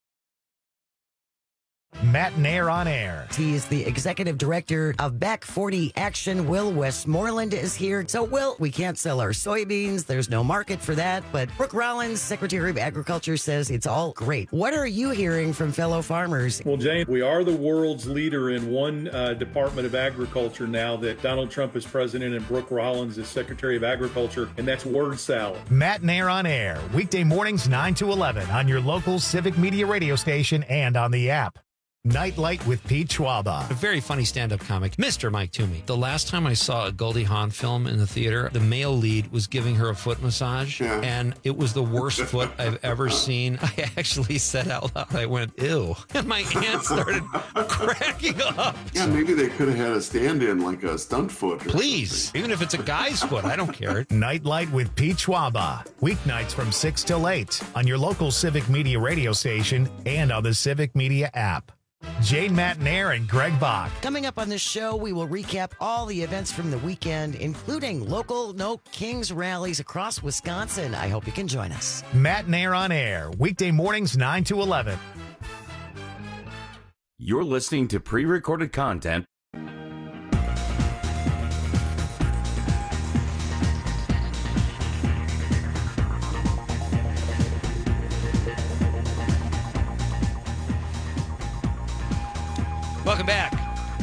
Matt Nair on air. He is the executive director of Back forty Action. Will Westmoreland is here. So, Will, we can't sell our soybeans. There's no market for that. But Brooke Rollins, Secretary of Agriculture, says it's all great. What are you hearing from fellow farmers? Well, Jane, we are the world's leader in one uh, Department of Agriculture now that Donald Trump is president and Brooke Rollins is Secretary of Agriculture, and that's word salad. Matt Nair on air. Weekday mornings nine to eleven on your local Civic Media radio station and on the app. Nightlight with Pete Schwaba. A very funny stand-up comic, Mister Mike Toomey. The last time I saw a Goldie Hawn film in the theater, the male lead was giving her a foot massage, yeah. and it was the worst foot I've ever seen. I actually said out loud, I went, ew. And my aunt started cracking up. Yeah, maybe they could have had a stand-in, like a stunt foot. Please, something. Even if it's a guy's foot, I don't care. Nightlight with Pete Schwaba. Weeknights from six till eight on your local Civic Media radio station and on the Civic Media app. Jane Matt Nair and Greg Bach. Coming up on this show, we will recap all the events from the weekend, including local No Kings rallies across Wisconsin. I hope you can join us. Matt Nair on air, weekday mornings nine to eleven. You're listening to pre-recorded content. Welcome back.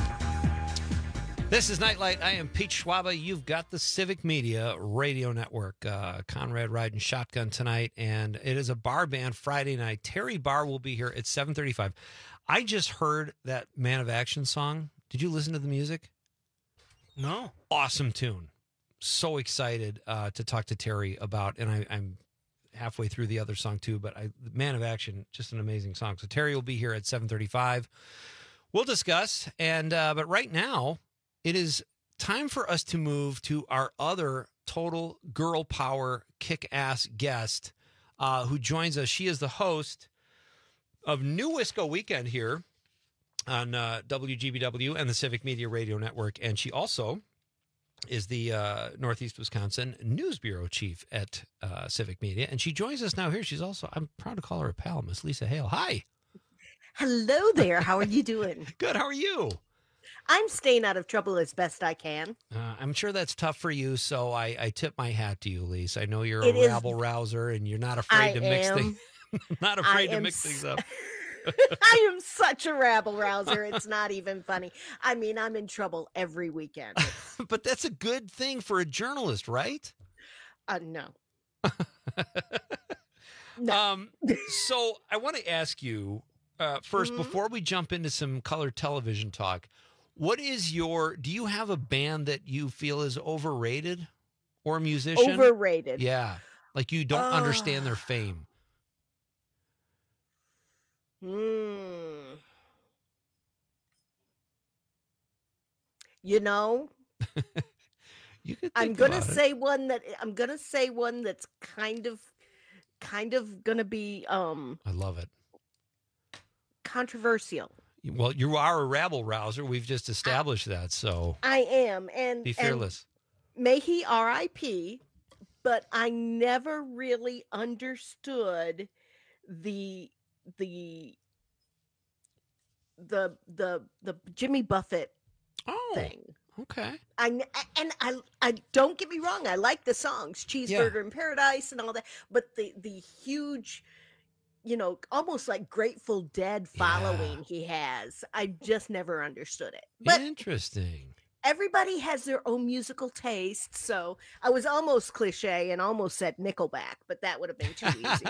This is Nightlight. I am Pete Schwaba. You've got the Civic Media Radio Network. Uh, Conrad riding shotgun tonight, and it is a bar band Friday night. Terry Barr will be here at seven thirty-five. I just heard that Man of Action song. Did you listen to the music? No. Awesome tune. So excited uh, to talk to Terry about, and I, I'm halfway through the other song too, but I, Man of Action, just an amazing song. So Terry will be here at seven thirty-five. We'll discuss, and uh, but right now, it is time for us to move to our other total girl power kick-ass guest uh, who joins us. She is the host of New Wisco Weekend here on uh, W G B W and the Civic Media Radio Network, and she also is the uh, Northeast Wisconsin News Bureau Chief at uh, Civic Media, and she joins us now here. She's also, I'm proud to call her a pal, Miss Lisa Hale. Hi. Hello there. How are you doing? Good. How are you? I'm staying out of trouble as best I can. Uh, I'm sure that's tough for you, so I, I tip my hat to you, Lisa. I know you're It a is- rabble rouser, and you're not afraid I to mix am. things. Not I afraid to am mix things up. I am such a rabble rouser. It's not even funny. I mean, I'm in trouble every weekend. But that's a good thing for a journalist, right? Uh, no. Um, so I want to ask you uh, first, Mhm. before we jump into some color television talk, what is your, do you have a band that you feel is overrated or a musician? Overrated. Yeah. Like you don't Uh. understand their fame. Hmm. You know, You could I'm think gonna about it. say one that I'm gonna say one that's kind of, kind of gonna be um I love it. controversial. Well, you are a rabble rouser. We've just established that. So I am, and be and fearless. may he R I P, but I never really understood the the the the the Jimmy Buffett oh, thing. Okay. I n- and I I don't get me wrong, I like the songs Cheeseburger in Paradise and all that, but the the huge, you know, almost like Grateful Dead following he has, I just never understood it. But Interesting. everybody has their own musical taste, so I was almost cliche and almost said Nickelback, but that would have been too easy.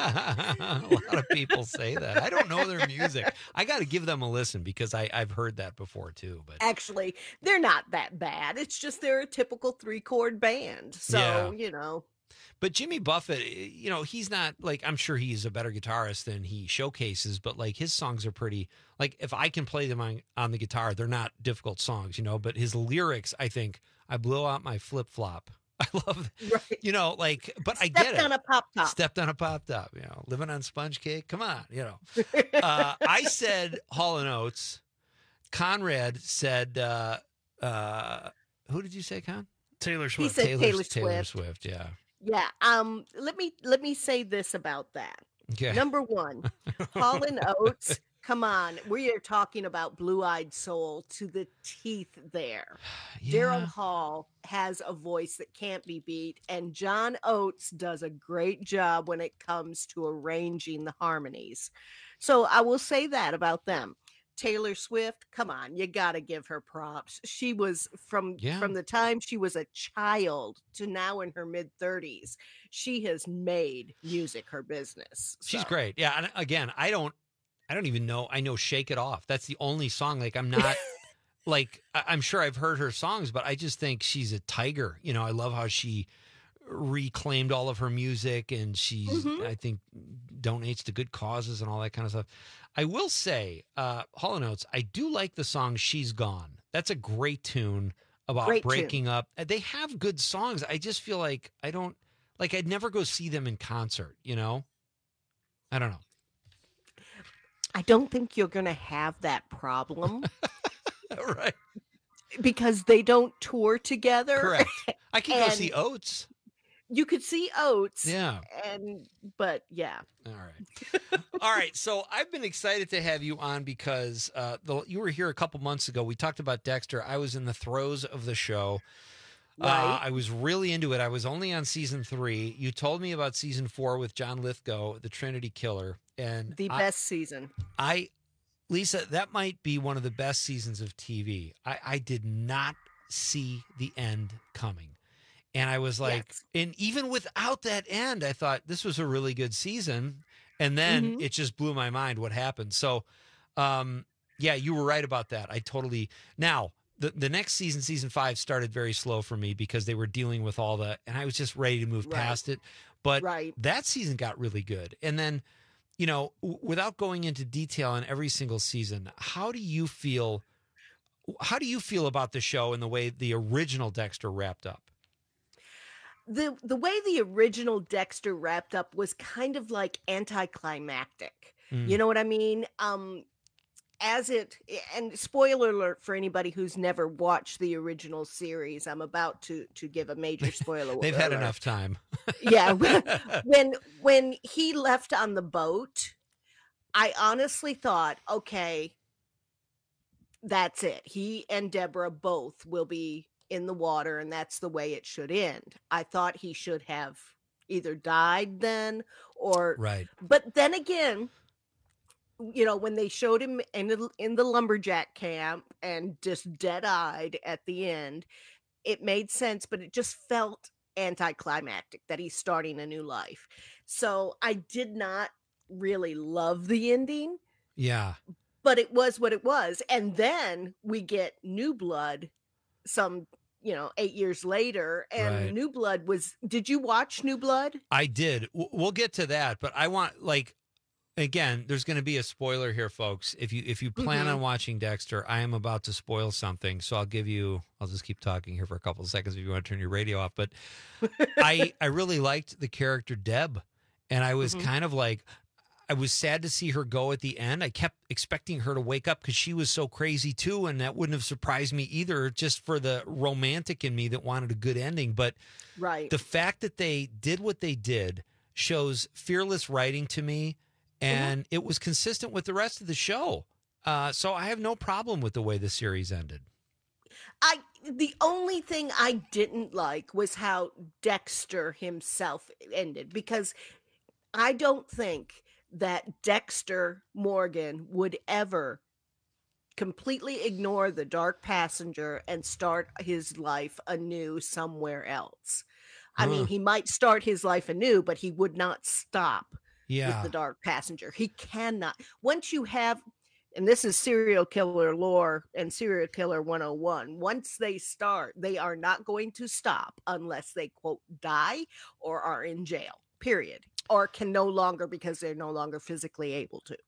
A lot of people say that. I don't know their music. I got to give them a listen because I, I've heard that before too. But Actually, they're not that bad. It's just they're a typical three chord band. So, Yeah. you know. But Jimmy Buffett, you know, he's not like, I'm sure he's a better guitarist than he showcases, but like his songs are pretty, like if I can play them on, on the guitar, they're not difficult songs, you know, but his lyrics, I think, I blow out my flip flop. I love, you know, like, but I get it. Stepped on a pop top. Stepped on a pop top, you know, living on sponge cake. Come on, you know. Uh, I said Hall and Oates. Conrad said, uh, uh, who did you say, Con? Taylor He said Taylor Taylor Swift. Swift, yeah. Yeah. Um. Let me let me say this about that. Okay. Number one, Hall and Oates. Come on, we are talking about blue-eyed soul to the teeth. There, Daryl Hall has a voice that can't be beat, and John Oates does a great job when it comes to arranging the harmonies. So I will say that about them. Taylor Swift, come on, you got to give her props. She was from Yeah. from the time she was a child to now in her mid thirties. She has made music her business. She's So, great. Yeah. And again, I don't, I don't even know. I know Shake It Off. That's the only song. Like I'm not like, I- I'm sure I've heard her songs, but I just think she's a tiger. You know, I love how she reclaimed all of her music and she's, Mhm. I think, donates to good causes and all that kind of stuff. I will say, uh, Hall and Oates, I do like the song She's Gone. That's a great tune about Great tune. breaking up. Uh, They have good songs. I just feel like I don't, like I'd never go see them in concert, you know? I don't know. I don't think you're going to have that problem. Right. Because they don't tour together. Correct. I can go And- see Oates. you could see Oates. Yeah. And but yeah. All right. All right. So I've been excited to have you on because uh, the, you were here a couple months ago. We talked about Dexter. I was in the throes of the show. Uh, Right. I was really into it. I was only on season three. You told me about season four with John Lithgow, the Trinity Killer, and The I- best season. I, Lisa, that might be one of the best seasons of T V. I, I did not see the end coming. And I was like, Yes. and even without that end, I thought this was a really good season. And then Mhm. it just blew my mind what happened. So, um, yeah, you were right about that. I totally, now the, the next season, season five started very slow for me because they were dealing with all the, and I was just ready to move Right. past it. But Right. that season got really good. And then, you know, w- without going into detail on every single season, how do you feel? How do you feel about the show and the way the original Dexter wrapped up? the the way the original Dexter wrapped up was kind of like anticlimactic. Mm. You know what I mean? Um as it and spoiler alert for anybody who's never watched the original series, I'm about to to give a major spoiler. They've had alert. enough time. Yeah, when when he left on the boat, I honestly thought, okay, that's it. He and Deborah both will be in the water, and that's the way it should end. I thought he should have either died then or Right. but then again, you know, when they showed him in the, in the lumberjack camp and just dead-eyed at the end, it made sense, but it just felt anticlimactic that he's starting a new life. So I did not really love the ending, Yeah. but it was what it was. And then we get New Blood some, you know, eight years later. And Right. New Blood was, did you watch New Blood? I did. W- We'll get to that, but I want like again, there's going to be a spoiler here, folks. If you if you plan Mhm. on watching Dexter, I am about to spoil something, so I'll give you. I'll just keep talking here for a couple of seconds if you want to turn your radio off. But I I really liked the character Deb, and I was Mhm. kind of like. I was sad to see her go at the end. I kept expecting her to wake up because she was so crazy too, and that wouldn't have surprised me either, just for the romantic in me that wanted a good ending. But Right. the fact that they did what they did shows fearless writing to me, and it was consistent with the rest of the show. Uh, so I have no problem with the way the series ended. I the only thing I didn't like was how Dexter himself ended, because I don't think that Dexter Morgan would ever completely ignore the dark passenger and start his life anew somewhere else. I Huh. mean, he might start his life anew, but he would not stop Yeah. with the dark passenger. He cannot. Once you have, and this is serial killer lore and serial killer one oh one, once they start, they are not going to stop unless they, quote, die or are in jail, period, or can no longer because they're no longer physically able to.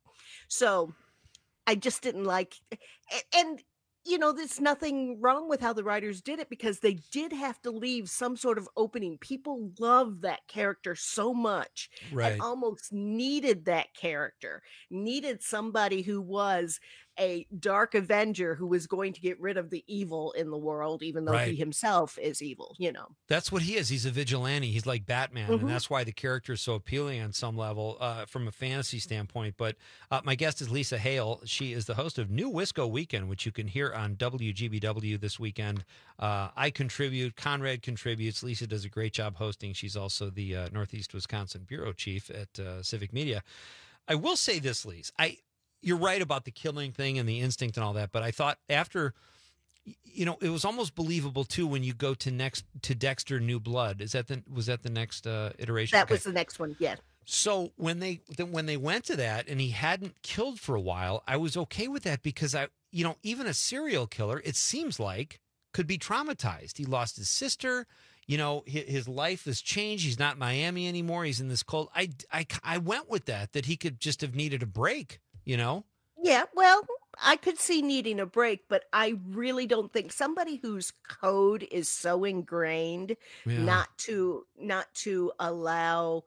So I just didn't like, a- and you know, there's nothing wrong with how the writers did it, because they did have to leave some sort of opening. People love that character so much Right. and almost needed that character, needed somebody who was a dark avenger who was going to get rid of the evil in the world, even though Right. he himself is evil, you know. That's what he is. He's a vigilante. He's like Batman, Mhm. and that's why the character is so appealing on some level uh, from a fantasy standpoint. But uh, my guest is Lisa Hale. She is the host of New Wisco Weekend, which you can hear on W G B W this weekend. Uh, I contribute. Conrad contributes. Lisa does a great job hosting. She's also the uh, Northeast Wisconsin bureau chief at uh, Civic Media. I will say this, Lisa. I you're right about the killing thing and the instinct and all that, but I thought after. You know, it was almost believable too when you go to next to Dexter New Blood. Is that the was that the next uh, iteration? That Okay. was the next one. Yeah. So when they then when they went to that and he hadn't killed for a while, I was okay with that because I, you know, even a serial killer, it seems like, could be traumatized. He lost his sister. You know, his, his life has changed. He's not in Miami anymore. He's in this cold. I, I, I went with that, that he could just have needed a break, you know? Yeah, well, I could see needing a break, but I really don't think somebody whose code is so ingrained Yeah. not to not to allow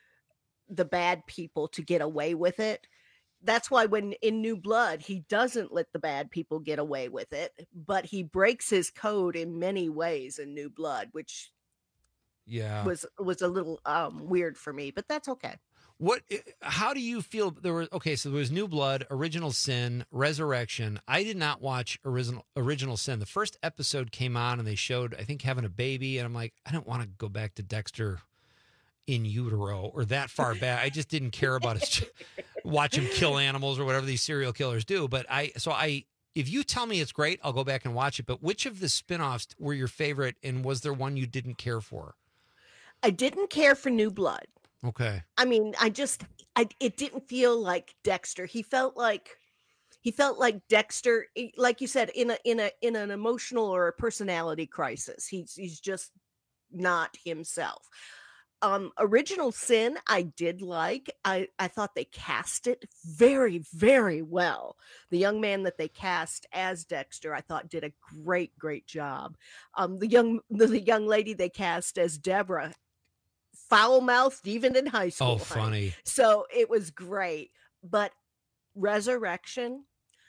the bad people to get away with it. That's why when in New Blood, he doesn't let the bad people get away with it, but he breaks his code in many ways in New Blood, which Yeah. was was a little um, weird for me, but that's okay. What? How do you feel? There was okay. So there was New Blood, Original Sin, Resurrection. I did not watch original Original Sin. The first episode came on and they showed, I think, having a baby, and I'm like, I don't want to go back to Dexter in utero or that far back. I just didn't care about his watch him kill animals or whatever these serial killers do. But I, so I, if you tell me it's great, I'll go back and watch it. But which of the spinoffs were your favorite, and was there one you didn't care for? I didn't care for New Blood. Okay. I mean, I just, I, it didn't feel like Dexter. He felt like, he felt like Dexter, like you said, in a, in a, in an emotional or a personality crisis. He's, he's just not himself. Um, Original Sin, I did like. I, I thought they cast it very, very well. The young man that they cast as Dexter, I thought did a great, great job. Um, the young, the, the young lady they cast as Deborah, foul-mouthed even in high school. Oh, funny. Right? So it was great. But Resurrection,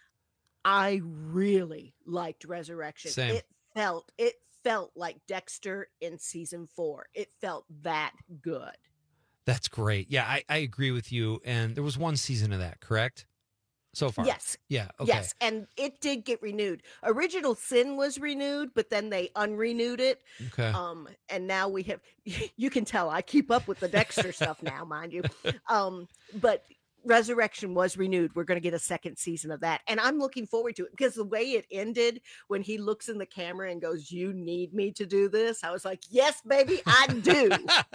I really liked Resurrection. Same. It felt it felt like Dexter in season four. It felt that good. That's great. Yeah, I, I agree with you. And there was one season of that, correct? So far. Yes. Yeah. Okay. Yes. And it did get renewed. Original Sin was renewed, but then they unrenewed it. Okay. Um, and now we have, you can tell I keep up with the Dexter stuff now, mind you. Um, but Resurrection was renewed. We're going to get a second season of that. And I'm looking forward to it because the way it ended, when he looks in the camera and goes, "You need me to do this," I was like, yes, baby, I do.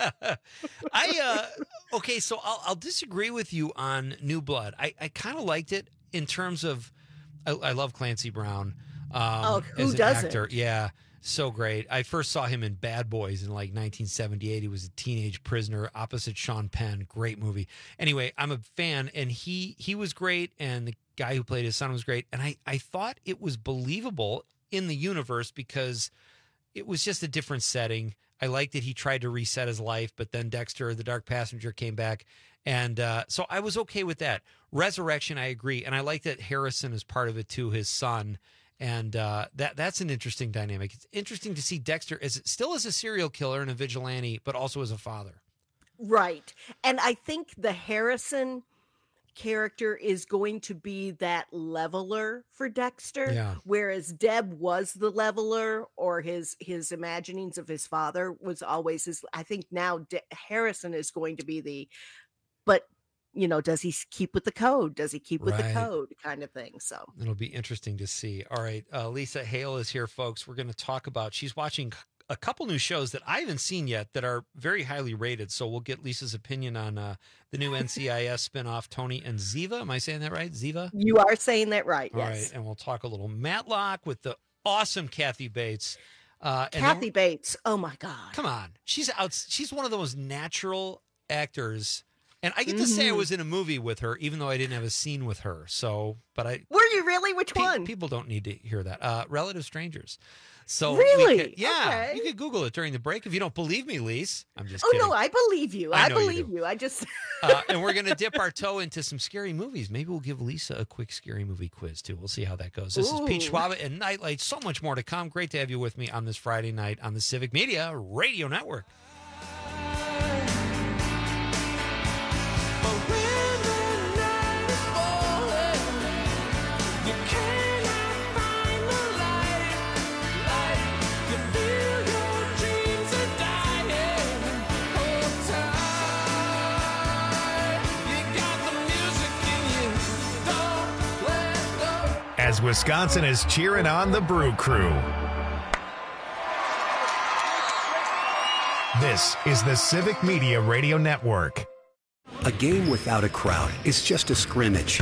I, uh, okay, so I'll, I'll disagree with you on New Blood. I, I kind of liked it in terms of, I, I love Clancy Brown. Um, Oh, who as an doesn't? actor. Yeah. So great. I first saw him in Bad Boys in like nineteen seventy-eight. He was a teenage prisoner opposite Sean Penn. Great movie. Anyway, I'm a fan, and he he was great, and the guy who played his son was great. And I, I thought it was believable in the universe because it was just a different setting. I liked that he tried to reset his life, but then Dexter, the Dark Passenger, came back. And uh, so I was okay with that. Resurrection, I agree. And I like that Harrison is part of it too, his son. And uh, that that's an interesting dynamic. It's interesting to see Dexter as still as a serial killer and a vigilante, but also as a father. Right. And I think the Harrison character is going to be that leveler for Dexter, Yeah. whereas Deb was the leveler, or his his imaginings of his father was always his. I think now De- Harrison is going to be the, but you know, does he keep with the code? Does he keep with Right. the code kind of thing? So It'll be interesting to see. All right. Uh, Lisa Hale is here, folks. We're going to talk about, she's watching a couple new shows that I haven't seen yet that are very highly rated. So we'll get Lisa's opinion on uh, the new N C I S spinoff, Tony and Ziva. Am I saying that right? Ziva? you are saying that right. All Yes. right. And we'll talk a little Matlock with the awesome Kathy Bates. Uh, and then Kathy we're- Bates. Oh my God. Come on. She's out. She's one of those natural actors. And I get to say I Mhm. was in a movie with her, even though I didn't have a scene with her. So, but I, Were you really? Which pe- one? people don't need to hear that. Uh, Relative Strangers. So we Really? could- yeah, Okay. you could Google it during the break if you don't believe me, Lise. I'm just Oh kidding. no, I believe you. I I, know you believe do. you. I just uh, and we're gonna dip our toe into some scary movies. Maybe we'll give Lisa a quick scary movie quiz too. We'll see how that goes. This is Pete Ooh. Schwab and Nightlight. So much more to come. Great to have you with me on this Friday night on the Civic Media Radio Network. As Wisconsin is cheering on the Brew Crew. This is the Civic Media Radio Network. A game without a crowd is just a scrimmage.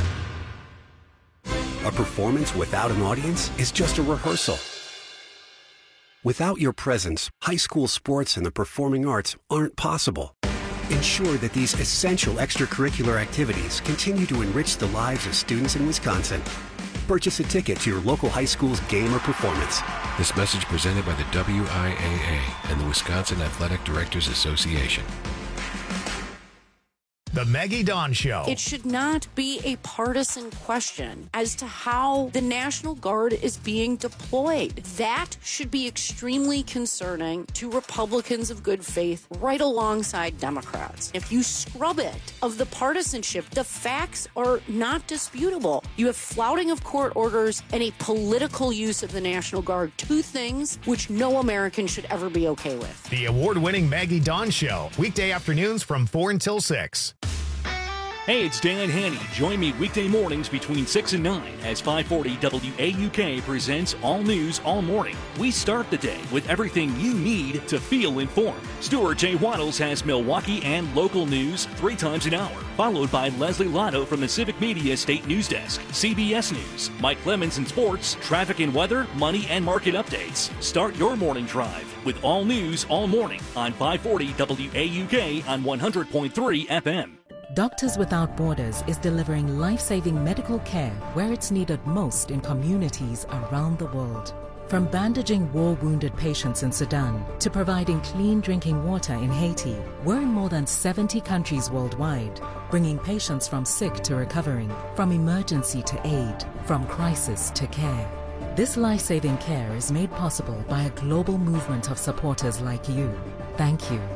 A performance without an audience is just a rehearsal. Without your presence, high school sports and the performing arts aren't possible. Ensure that these essential extracurricular activities continue to enrich the lives of students in Wisconsin. Purchase a ticket to your local high school's game or performance. This message presented by the W I A A and the Wisconsin Athletic Directors Association. The Maggie Dawn Show. It should not be a partisan question as to how the National Guard is being deployed. That should be extremely concerning to Republicans of good faith right alongside Democrats. If you scrub it of the partisanship, the facts are not disputable. You have flouting of court orders and a political use of the National Guard, two things which no American should ever be okay with. The award-winning Maggie Dawn Show, weekday afternoons from four until six. Hey, it's Dan Haney. Join me weekday mornings between six and nine as five forty W A U K presents All News All Morning. We start the day with everything you need to feel informed. Stuart J. Waddles has Milwaukee and local news three times an hour, followed by Leslie Lotto from the Civic Media State News Desk, C B S News, Mike Clemens in sports, traffic and weather, money and market updates. Start your morning drive with All News All Morning on five forty W A U K on one hundred point three F M. Doctors Without Borders is delivering life-saving medical care where it's needed most in communities around the world. From bandaging war-wounded patients in Sudan to providing clean drinking water in Haiti, we're in more than seventy countries worldwide, bringing patients from sick to recovering, from emergency to aid, from crisis to care. This life-saving care is made possible by a global movement of supporters like you. Thank you.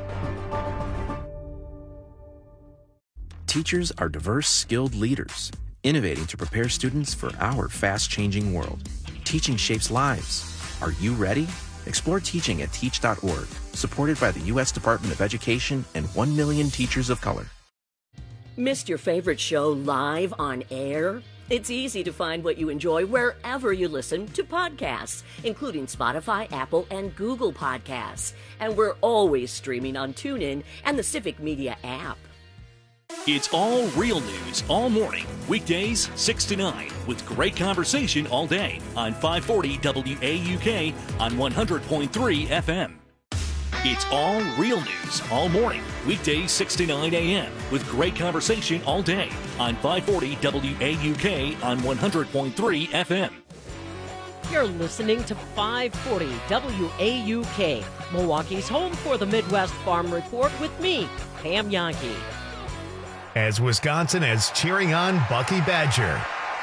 Teachers are diverse, skilled leaders, innovating to prepare students for our fast-changing world. Teaching shapes lives. Are you ready? Explore teaching at teach dot org, supported by the U S Department of Education and one million teachers of color. Missed your favorite show live on air? It's easy to find what you enjoy wherever you listen to podcasts, including Spotify, Apple, and Google Podcasts. And we're always streaming on TuneIn and the Civic Media app. It's all real news all morning, weekdays six to nine, with great conversation all day on five forty W A U K on one hundred point three F M. It's all real news all morning, weekdays six to nine A M, with great conversation all day on five forty W A U K on one hundred point three F M. You're listening to five forty W A U K, Milwaukee's home for the Midwest Farm Report with me, Pam Yankee. As Wisconsin is cheering on Bucky Badger.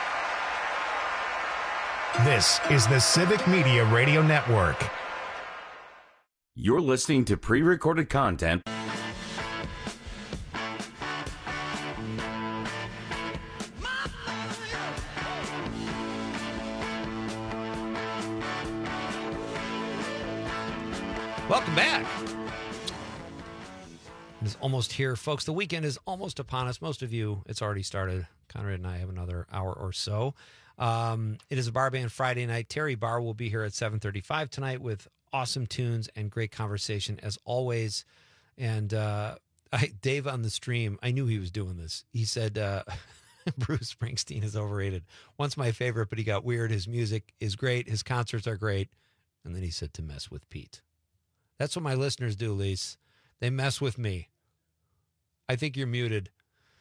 This is the Civic Media Radio Network. You're listening to pre-recorded content. Welcome back. It's almost here, folks. The weekend is almost upon us. Most of you, it's already started. Conrad and I have another hour or so. Um, it is a Bar Band Friday night. Terry Barr will be here at seven thirty-five tonight with awesome tunes and great conversation as always. And uh, I, Dave on the stream, I knew he was doing this. He said uh, Bruce Springsteen is overrated. Once my favorite, but he got weird. His music is great. His concerts are great. And then he said to mess with Pete. That's what my listeners do, Lise. They mess with me. I think you're muted.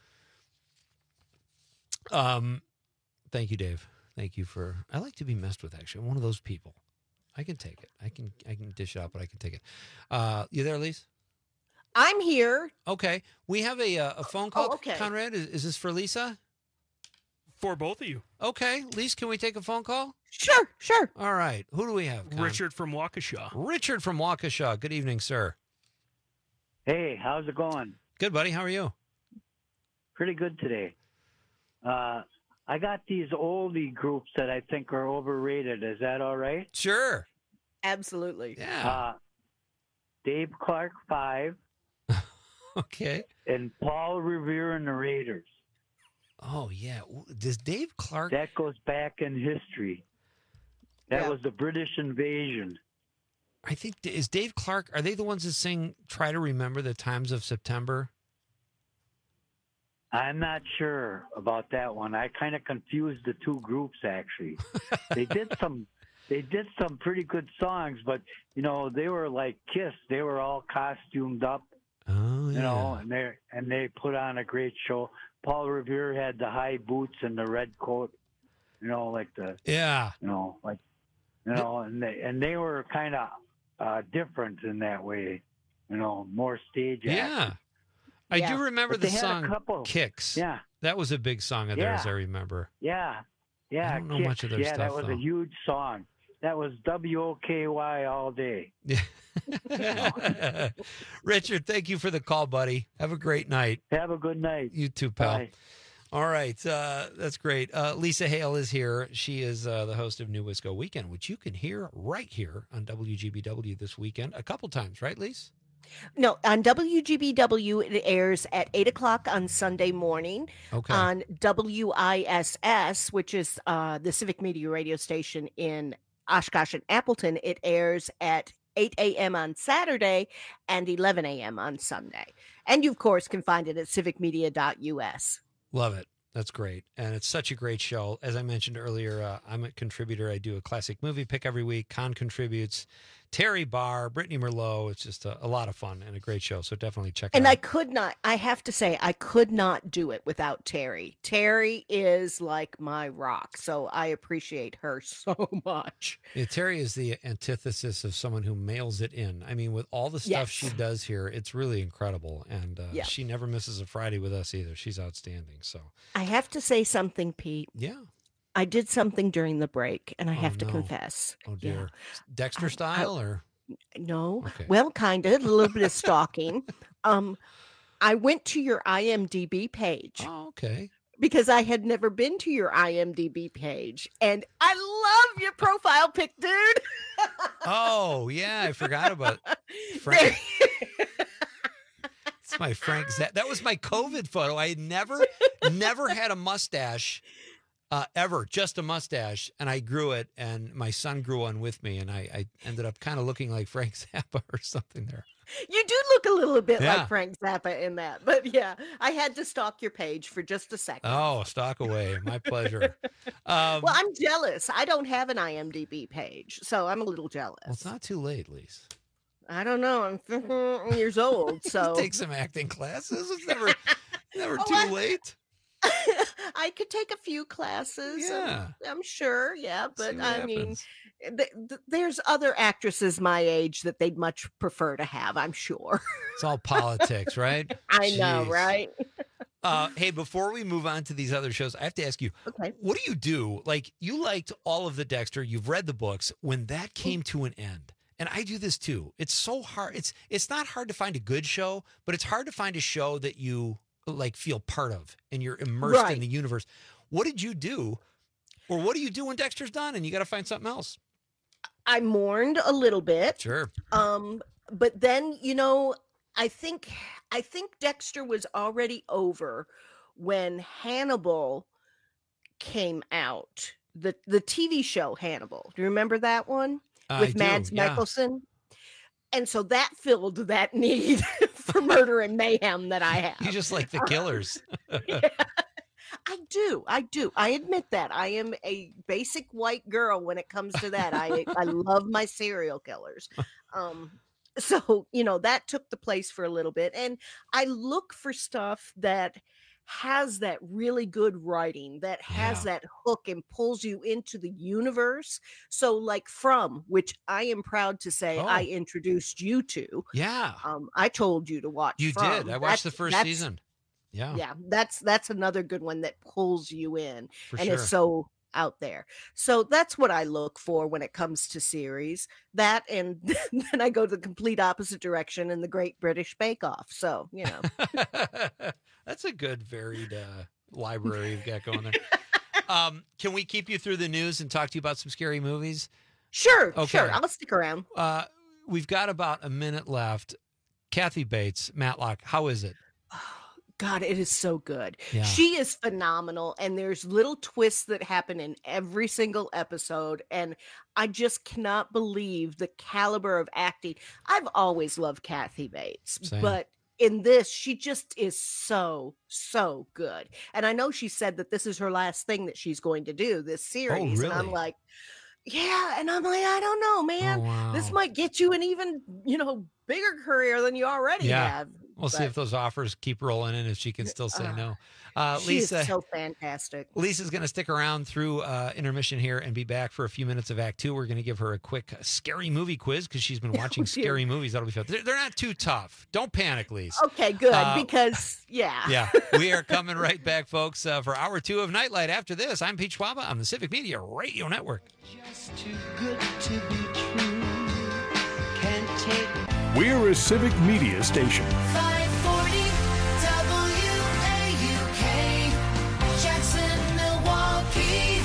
Um, thank you, Dave. Thank you for. I like to be messed with. Actually, I'm one of those people. I can take it. I can. I can dish it out, but I can take it. Uh, you there, Lise? I'm here. Okay, we have a a phone call. Oh, okay. Conrad, is, is this for Lisa? For both of you. Okay, Lise, can we take a phone call? Sure, sure. All right. Who do we have? Con? Richard from Waukesha. Richard from Waukesha. Good evening, sir. Hey, how's it going? Good, buddy. How are you? Pretty good today. Uh, I got these oldie groups that I think are overrated. Is that all right? Sure. Absolutely. Yeah. Uh, Dave Clark Five. Okay. And Paul Revere and the Raiders. Oh, yeah. Does Dave Clark... That goes back in history. That Yeah. was the British invasion. I think, is Dave Clark, are they the ones that sing Try to Remember the Times of September? I'm not sure about that one. I kind of confused the two groups, actually. They did some they did some pretty good songs, but, you know, they were like Kiss. They were all costumed up, oh, you yeah. know, and they and they put on a great show. Paul Revere had the high boots and the red coat, you know, like the, Yeah. you know, like, you know, and they, and they were kind of uh, different in that way, you know, more stage Yeah. acting. I Yeah. do remember But the they had a song couple. Kicks. Yeah. That was a big song of theirs, Yeah. I remember. Yeah, yeah. I don't know Kicks. much of their yeah, stuff, that was though. a huge song. That was W O K Y all day. Richard, thank you for the call, buddy. Have a great night. Have a good night. You too, pal. Bye. All right. Uh, that's great. Uh, Lisa Hale is here. She is uh, the host of New Wisco Weekend, which you can hear right here on W G B W this weekend a couple times, right, Lisa? No, on W G B W, it airs at eight o'clock on Sunday morning. Okay. On W I S S, which is uh, the Civic Media radio station in Oshkosh and Appleton, it airs at eight a.m. on Saturday and eleven a.m. on Sunday. And you, of course, can find it at civic media dot U S. Love it. That's great. And it's such a great show. As I mentioned earlier, uh, I'm a contributor. I do a classic movie pick every week. Con contributes. Terry Barr, Brittany Merlot. It's just a, a lot of fun and a great show. So definitely check it And out. I could not, I have to say, I could not do it without Terry. Terry is like my rock. So I appreciate her so much. Yeah, Terry is the antithesis of someone who mails it in. I mean, with all the stuff Yes. she does here, it's really incredible. And uh, Yeah. she never misses a Friday with us either. She's outstanding. So, I have to say something, Pete. yeah. I did something during the break, and I Oh, have to no. confess. Oh, Yeah. dear. Dexter style or? No. Okay. Well, kind of, a little bit of stalking. Um, I went to your I M D B page. Oh, okay. Because I had never been to your I M D B page, and I love your profile pic, dude. Oh, yeah. I forgot about Frank. It's my Frank Zappa. That was my COVID photo. I had never, never had a mustache. Uh, ever, just a mustache, and I grew it, and my son grew one with me, and I, I ended up kind of looking like Frank Zappa or something there. You do look a little bit Yeah. like Frank Zappa in that, but yeah, I had to stalk your page for just a second. Oh, stock away. My pleasure. Um, Well, I'm jealous. I don't have an I M D B page, so I'm a little jealous. well, it's not too late, Lise. I don't know. I'm fifty years old, so Take some acting classes. It's never, never Oh, too I- late. I could take a few classes. Yeah. I'm, I'm sure. Yeah, but what I mean, happens. th- th- there's other actresses my age that they'd much prefer to have. I'm sure. It's all politics, right? I know, Jeez. right? Uh, hey, before we move on to these other shows, I have to ask you, Okay. what do you do? Like, you liked all of the Dexter, you've read the books. When that came to an end, and I do this too, it's so hard. It's it's not hard to find a good show, but it's hard to find a show that you like feel part of and you're immersed in Right. the universe. What did you do, or what do you do when Dexter's done and you got to find something else? I mourned a little bit. Sure. Um, but then, you know, I think I think Dexter was already over when Hannibal came out. The the T V show Hannibal. Do you remember that one? I With do, Mads yeah. Mikkelsen? And so that filled that need for murder and mayhem that I have. You just like the killers. I do. I do. I admit that. I am a basic white girl when it comes to that. I I love my serial killers. Um so, you know, that took the place for a little bit, and I look for stuff that has that really good writing, that has Yeah. that hook and pulls you into the universe. So like From, which I am proud to say I Oh. introduced you to. Yeah. Um I told you to watch You From. did. I watched the That's- first that's- season. Yeah. yeah, that's that's another good one that pulls you in For and sure. is so out there. So that's what I look for when it comes to series. That, and then I go the complete opposite direction in the Great British Bake Off. So, you know. That's a good varied uh, library you've got going there. Um, can we keep you through the news and talk to you about some scary movies? Sure, Okay. sure. I'll stick around. Uh, we've got about a minute left. Kathy Bates, Matlock, how is it? God, it is so good. Yeah. She is phenomenal, and there's little twists that happen in every single episode, and I just cannot believe the caliber of acting. I've always loved Kathy Bates, Same. but in this, she just is so, so good. And I know she said that this is her last thing that she's going to do, this series. And I'm really? like, yeah. And I'm like, I don't know, man. Oh, wow. This might get you an even, you know, bigger career than you already Yeah. have. We'll see if those offers keep rolling in, if she can still say uh, no. Uh, she Lisa, is so fantastic. Lisa's going to stick around through uh, intermission here and be back for a few minutes of Act Two. We're going to give her a quick scary movie quiz because she's been watching scary movies. That'll be fun. They're, they're not too tough. Don't panic, Lisa. Okay, good, uh, because, yeah. Yeah, we are coming right back, folks, uh, for Hour Two of Nightlight. After this, I'm Pete Schwaba on the Civic Media Radio Network. Just too good to be true. Can't take We're a Civic Media station. five forty W A U K, Jackson, Milwaukee.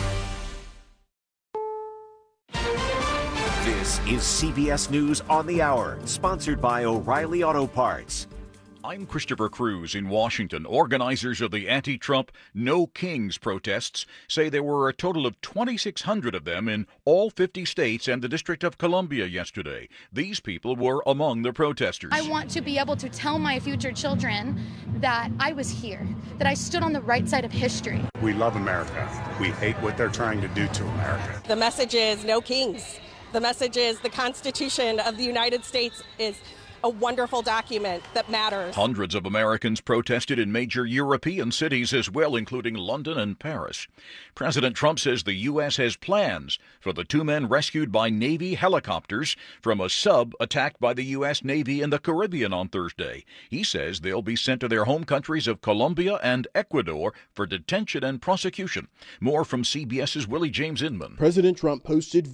This is C B S News on the Hour, sponsored by O'Reilly Auto Parts. I'm Christopher Cruz in Washington. Organizers of the anti-Trump No Kings protests say there were a total of twenty-six hundred of them in all fifty states and the District of Columbia yesterday. These people were among the protesters. I want to be able to tell my future children that I was here, that I stood on the right side of history. We love America. We hate what they're trying to do to America. The message is no kings. The message is the Constitution of the United States is a wonderful document that matters. Hundreds of Americans protested in major European cities as well, including London and Paris. President Trump says the U S has plans for the two men rescued by Navy helicopters from a sub attacked by the U S Navy in the Caribbean on Thursday. He says they'll be sent to their home countries of Colombia and Ecuador for detention and prosecution. More from CBS's Willie James Inman. President Trump posted